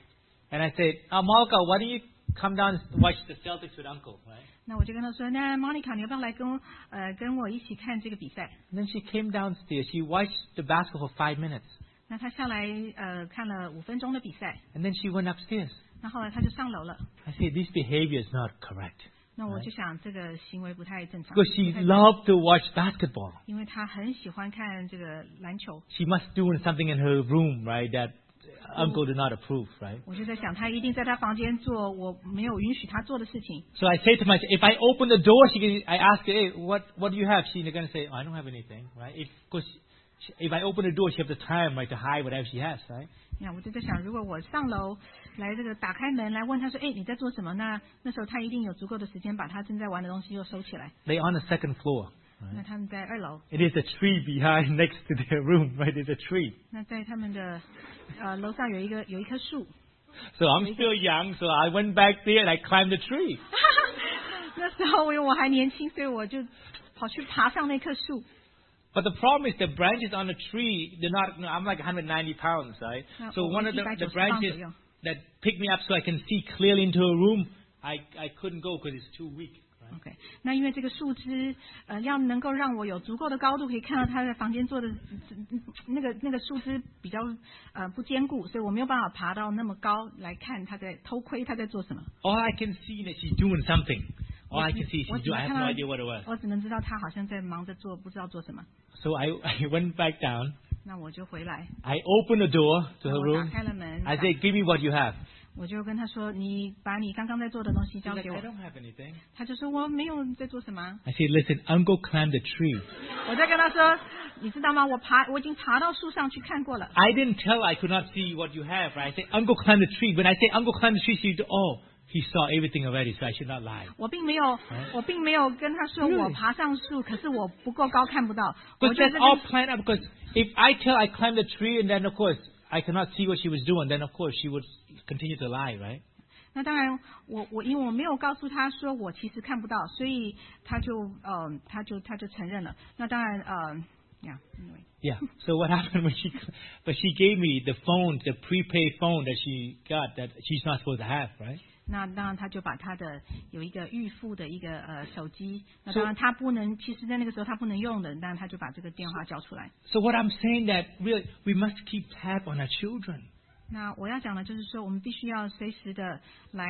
Malika, why don't you come down and watch the Celtics with Uncle, right? 那我就跟她说，那 Monica， 你要不要来跟我一起看这个比赛？ And then she came downstairs. She watched the basketball for 5 minutes, 那她下来看了5分钟的比赛， and then she went upstairs. 那后来她就上楼了。 I said, this behavior is not correct. 那我就想这个行为不太正常， Because she loved to watch basketball. 因为她很喜欢看这个篮球。 She must do something in her room, right, that Uncle did not approve, right? 我就在想，她一定在她房间做我没有允许她做的事情。 So I say to myself, if I open the door, I ask her, hey, what do you have? She's going to say, I don't have anything, right? Because if I open the door, she has the time, right, to hide whatever she has, right? 那我就在想，如果我上楼来这个打开门来问她说，哎，你在做什么？那时候她一定有足够的时间把她正在玩的东西又收起来。 They're on the second floor. 那他们在2楼。 It is a tree behind, next to their room, right? There's a tree. 那在他们的楼上有一棵树。 So I'm still young, so I went back there and I climbed the tree. 那时候因为我还年轻，所以我就跑去爬上那棵树。 But the problem is the branches on the tree, they're not, I'm like 190 pounds, right? So one of the branches that picked me up so I can see clearly into a room, I couldn't go because it's too weak. OK， 那因为这个树枝要能够让我有足够的高度可以看到他在房间做的那个树枝比较不坚固，所以我没有办法爬到那么高来看他在偷窥他在做什么。 All I can see is she's doing something. All I can see is she's doing. I have no idea what it was. 我只能知道他好像在忙着做，不知道做什么。 So I went back down. 那我就回来。 I opened the door to her 我 room. 打开了门。 I said, "Give me what you have." 我就跟他说：“你把你刚刚在做的东西交给我。” I don't have anything. 他就说：“我没有在做什么。” I said, "Listen, Uncle climbed the tree." 我在跟他说：“你知道吗？我已经爬到树上去看过了。” I didn't tell her I could not see what you have. Right? I said, "Uncle climbed the tree." When I say Uncle climbed the tree, she said, "Oh, he saw everything already, so I should not lie." 我并没有跟他说我爬上树，可是我不够高看不到。 But that's all planned out because if I tell I climbed the tree and then of course I cannot see what she was doing, then of course she would continue to lie, right? 那当然，因为我没有告诉他说我其实看不到，所以他就承认了。那当然 Yeah, anyway. Yeah. So what happened when she gave me the phone, the prepaid phone that she got that she's not supposed to have, right? 那当然，他就把他的有一个预付的一个手机，那当然他不能，其实在那个时候他不能用的，但他就把这个电话交出来。 So what I'm saying that really we must keep tab on our children. 那我要讲的就是说，我们必须要随时的来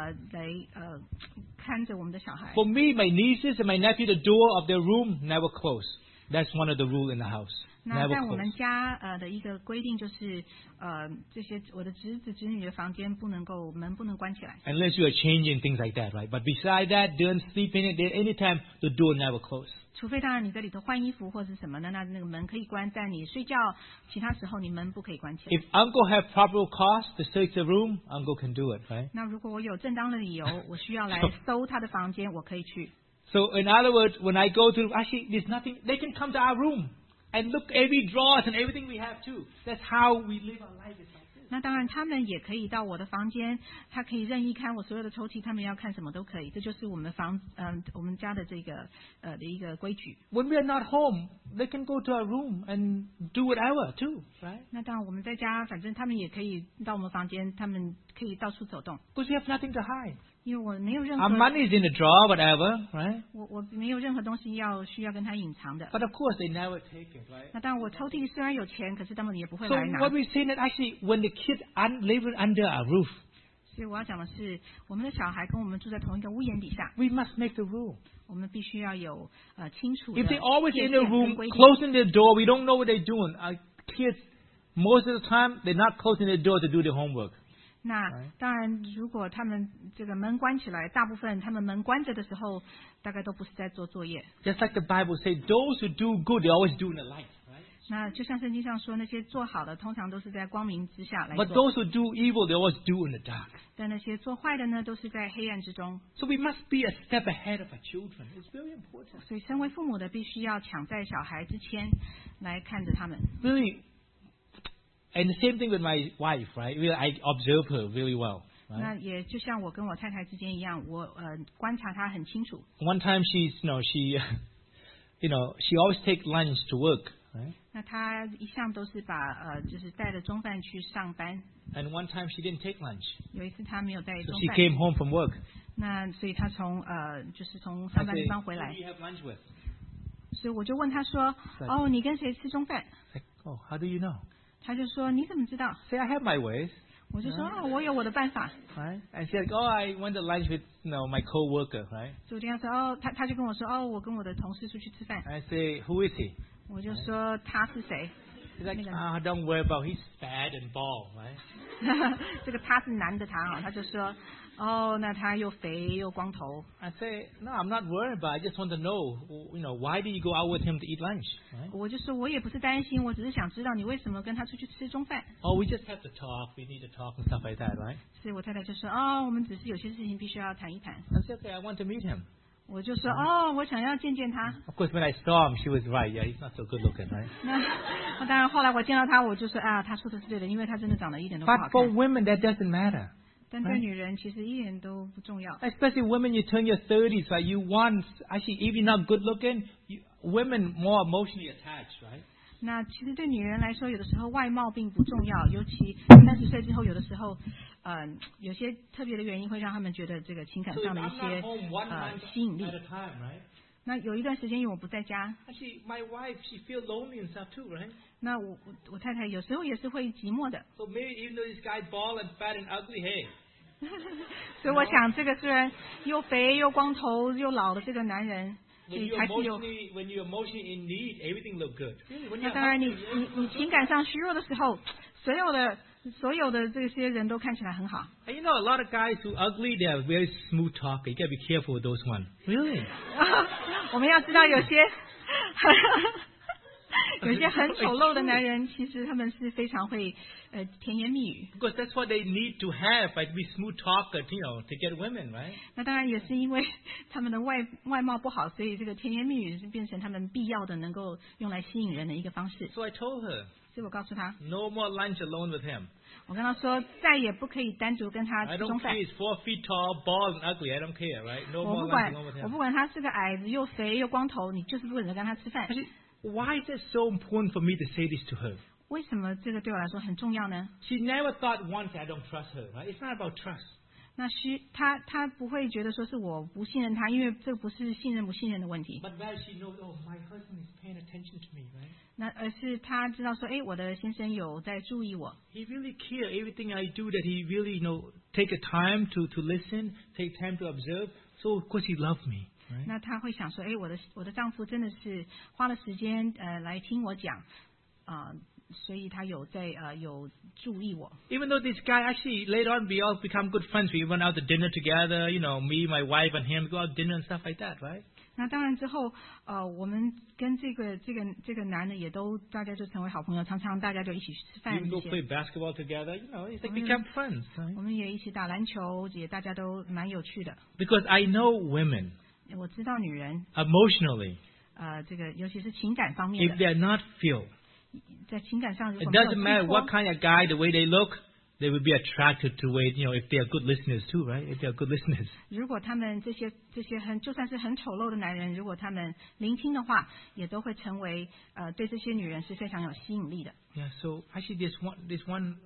看着我们的小孩。 For me, my nieces and my nephew, the door of their room never close. That's one of the rules in the house. 那 Never 在我们 close. 家的一个规定就是这些我的侄子侄女的房间门不能关起来。 Unless you are changing things like that, right? But beside that, don't sleep in it. Anytime the door never close. 除非当然你在里头换衣服或是什么的，那个门可以关，但你睡觉其他时候你门不可以关起来。 If uncle have proper cause to search the room, uncle can do it, right? 那如果我有正当的理由，我需要来搜他的房间，我可以去。 So in other words, when I go to, actually, there's nothing. They can come to our room and look every drawers and everything we have too. That's how we live our life. 那当然，他们也可以到我的房间，他可以任意看我所有的抽屉，他们要看什么都可以。这就是我们我们家的这个的一个规矩。 When we are not home, they can go to our room and do whatever too, right? 那当然我们在家，反正他们也可以到我们房间，他们可以到处走动。 Because we have nothing to hide. 因为我没有任何 Our money is in the drawer, whatever, right? 我没有任何东西需要跟他隐藏的。 But of course, they never take it, right? 那当然，我抽屉虽然有钱，可是他们也不会 So 来拿。 what we say that actually, when the kids live under our roof, 所以我要讲的是，我们的小孩跟我们住在同一个屋檐底下， we must make the rule. 我们必须要有清楚的 If they always 界 in 限 the 跟 room, 规定。 closing the door, we don't know what they're doing. Our kids, most of the time, they're not closing the door to do their homework. 那当然，如果他们这个门关起来，大部分他们门关着的时候，大概都不是在做作业。 Just like the Bible says, those who do good, they always do in the light, right? 那就像圣经上说，那些做好的，通常都是在光明之下来 But 做； those who do evil, they always do in the dark. 但那些做坏的呢，都是在黑暗之中。 So we must be a step ahead of our children. It's very important. 所以，身为父母的，必须要抢在小孩之前来看着他们。 Really, and the same thing with my wife, right? Really, I observe her really well. 那 Right? 也就像我跟我太太之间一样，我观察她很清楚。 One time she always take lunch to work, right? 那她一向都是把就是带着中饭去上班。 And one time she didn't take lunch. 有一次她没有带 So 中 she 饭， came home from work. 那所以她就是从 I 上班 say, 地方 who 回来 do，you have lunch with? 所以我就问她说：“哦，你跟谁吃中饭 Like, oh, how do you know?？” 她就说：“你怎么知道 Say, I have my ways, ？”我就说：“哦，我有我的办法。 right? And she's like, oh, I went to lunch with my co-worker, right? ” 所以我跟她说：“哦，她就跟我说：‘哦，我跟我的同事出去吃饭。 I say, who is he?’ 我就说：‘他是谁 He's like, 那个 don't worry about. He's fat and bald, right?？’ 这个他是男的他哈，他就说：‘哦，那他又肥又光头。’ I say, no, I'm not worried about. I just want to know, why did you go out with him to eat lunch, right? 我就说：‘我也不是担心，我只是想知道你为什么跟他出去吃中饭。’ Oh, we just have to talk. We need to talk and stuff like that, right? 所以我太太就说：‘哦，我们只是有些事情必须要谈一谈。’ I said, okay, I want to meet him. 我就说：‘哦，我想要见见他。’ Of course, when I saw him, she was right. Yeah, he's not so good looking, right? 那当然，后来我见到他，我就说啊，他说的是对的，因为他真的长得一点都不好 But for 看。 women, that doesn't matter. 但对女人其实一点都不重要。 Especially women, you turn your 30s, right? You want, actually, if you're not good looking, women more emotionally attached, right? 那其实对女人来说，有的时候外貌并不重要，尤其30岁之后，有的时候，有些特别的原因会让他们觉得这个情感 So if 上的一 I'm 些 not home one month 吸引力 at。a time, right? 那有一段时间，因为我不在家， Actually, my wife, she feels lonely and stuff too, right? 那我太太有时候也是会寂寞的。 So maybe even though this guy's bald and fat and ugly, hey, 所以我想，这个虽然又肥又光头又老的这个男人， when 还是有。 when you're emotionally in need, everything look good. Really, when 那 you're 当然你 hungry, 情感上虚弱的时候，所有的这些人都看起来很好。 And you know, a lot of guys who are ugly, they are very smooth talker. You gotta be careful with those ones. Really? 我们要知道有些很丑陋的男人，其实他们是非常会甜言蜜语。 Because that's what they need to have, like be smooth talker, to get women, right? 那当然也是因为他们的外貌不好，所以这个甜言蜜语是变成他们必要的能够用来吸引人的一个方式。 So I told her, 所以我告诉他， no more lunch alone with him. 我跟他说，再也不可以单独跟他 I 吃 don't 中饭 care. He's 4 feet tall, bald and ugly. I don't care, right? No 我 more 不 lunch 管 alone with 我 him. 不管他是个矮子又肥又光头，你就是不能跟他吃饭。 why is it so important for me to say this to her? 为什么这个对我来说很重要呢？ She never thought once I don't trust her, right? It's not about trust. 那他不会觉得说是我不信任他，因为这不是信任不信任的问题。 But now she knows, oh, my husband is paying attention to me, right? 那而是他知道说，哎，我的先生有在注意我。 He really cares everything I do, that he really, take a time to listen, take time to observe. So of course he loves me, right? 那他会想说，哎，我的丈夫真的是花了时间来听我讲，所以他有注意我。 Even though this guy actually later on we all become good friends, we went out to dinner together, me, my wife, and him go out to dinner and stuff like that, right? 那当然之后，我们跟这个男的也都大家就成为好朋友，常常大家就一起吃饭 Even 这 go 些。 play basketball together, it's like become friends, right? 我们也一起打篮球，也大家都蛮有趣的。 Because I know women 我知道女人， emotionally, 这个尤其是情感方面 if 的， they're not filled, 在情感上如 it 果没有 doesn't 寄 matter 托 what kind of guy, the way they look, they will be attracted to it, if they are good listeners too, right? If they are good listeners. 如果他们这些就算是很丑陋的男人，如果他们聆听的话，也都会成为对这些女人是非常有吸引力的。 Yeah, so actually there's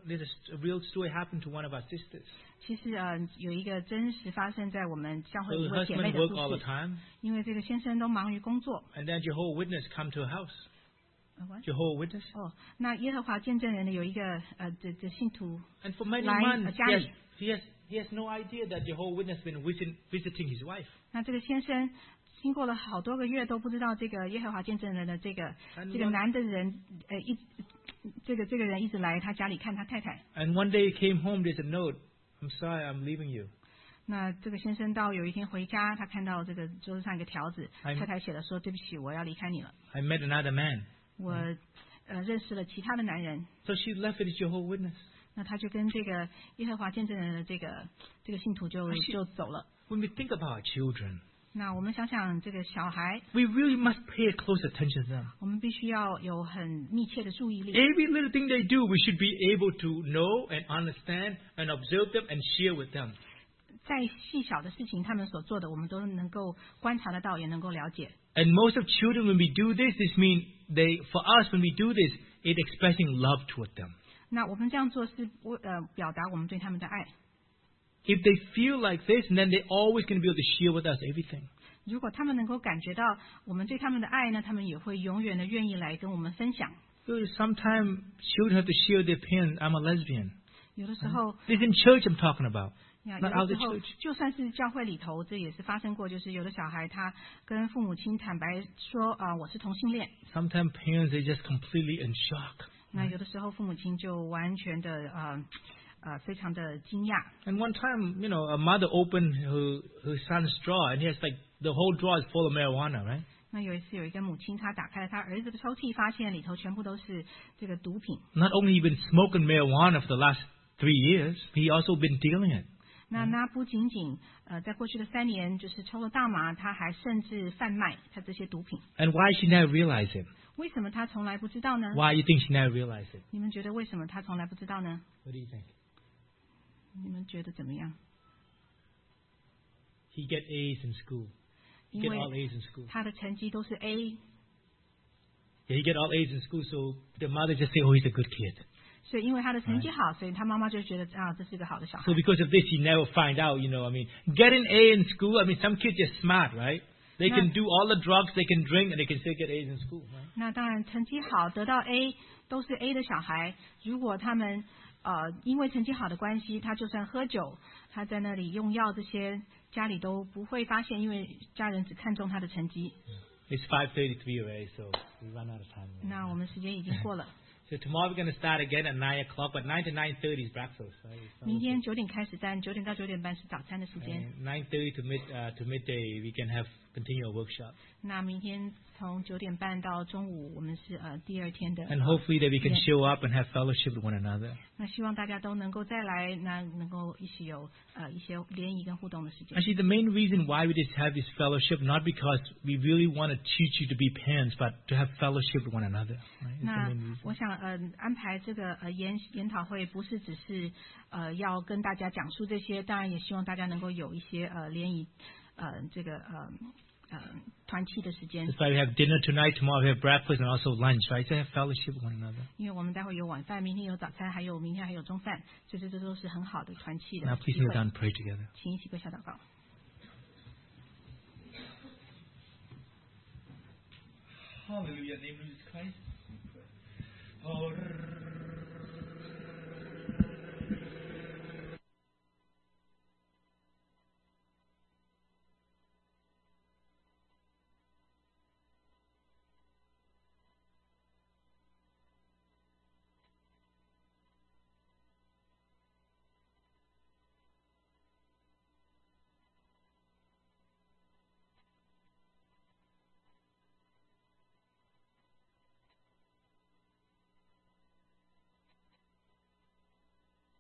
a real story happened to one of our sisters. 其实有一个真实发生在我们教 So 会一 the 位姐妹 husband 的 work 故 all the 事， time, 因为这个先生都忙于工作。 and then Jehovah's Witness come to her house. What? Jehovah's Witness. 那耶和华见证人的有一个的信徒 And for many 来 months, 家里， he has no idea that Jehovah's Witness been visiting his wife. 那这个先生经过了好多个月都不知道这个耶和华见证人的这个男的人这个人一直来他家里看他太太。 And one day he came home, there's a note. I'm sorry, I'm leaving you. 那这个先生到有一天回家，他看到这个桌子上一个条子， I'm- 太太写了说对不起，我要离开你了， I met another man. 我认识了其他的男人。 So she left with Jehovah's Witness. 那他就跟这个耶和华见证人的这个信徒就走了。 When we think about our children, 那我们想想这个小孩， we really must pay close attention to them. 我们必须要有很密切的注意力。 Every little thing they do, we should be able to know and understand and observe them and share with them. 再细小的事情，他们所做的，我们都能够观察得到，也能够了解。 And most of children, when we do this means for us, when we do this, it's expressing love toward them. 那我们这样做是表达我们对他们的爱。 If they feel like this, then they're always going to be able to share with us everything. 如果他们能够感觉到我们对他们的爱呢，他们也会永远的愿意来跟我们分享。 Sometimes children have to share their parents, I'm a lesbian. 有的时候， This in church I'm talking about. 有 Not 的 out 时 of 候 church. 就算是教会里头，这也是发生过，就是有的小孩他跟父母亲坦白说我是同性恋。 Sometimes parents are just completely in shock. 那有的时候父母亲就完全的非常的惊讶。 And one time, a mother opened her son's drawer, and he has the whole drawer is full of marijuana, right? 那有一次有一个母亲，她打开了她儿子的抽屉，发现里头全部都是这个毒品。 Not only he been smoking marijuana for the last 3 years, he also been dealing it. 那他不仅仅在过去的3年就是抽了大麻，他还甚至贩卖他这些毒品。 And why she never realized it? 为什么他从来不知道呢？ Why you think she never realized it? 你们觉得为什么他从来不知道呢？ What do you think? 你们觉得怎么样？ He get A's in school. He 因 get all 为 A's in school. 他的成绩都是 A， Yeah, he get all A's in school, so the mother just say, oh, he's a good kid. 所以因为他的成绩好，所以他妈妈就觉得这是个好的小孩 So。because of this, he never find out, getting A in school, some kids are smart, right? They can do all the drugs, they can drink, and they can still get A's in school, right? 那当然，成绩好得到 A 都是 A 的小孩，如果他们因为成绩好的关系，他就算喝酒，他在那里用药，这些家里都不会发现，因为家人只看重他的成绩。 It's 5:33 already, so we run out of time. 那我们时间已经过了， So tomorrow we're going to start again at 9 o'clock, but 9 to 9:30 is breakfast, right? 明天9点开始，但9点到9点半是早餐的时间。 And 9:30 to midday, we can have continue workshop. 那明天从9点半到中午，我们是第二天的。 And hopefully that we can show up and have fellowship with one another. 那希望大家都能够再来，那能够一起有一些联谊跟互动的时间。 Actually, the main reason why we just have this fellowship, not because we really want to teach you to be parents, but to have fellowship with one another. Right? It's the 那 main reason. 我想安排这个研讨会，不是只是要跟大家讲述这些，当然也希望大家能够有一些联谊这个团契的时间。 That's why we have dinner tonight, tomorrow we have breakfast and also lunch, right? To have fellowship with one another. 因为我们待会有晚饭，明天有早餐，还有明天还有中饭，所以这都是很好的团契的 Now 机 please kneel 会。 down and pray together. 请一起跪下祷告。 Hallelujah, name of Jesus Christ.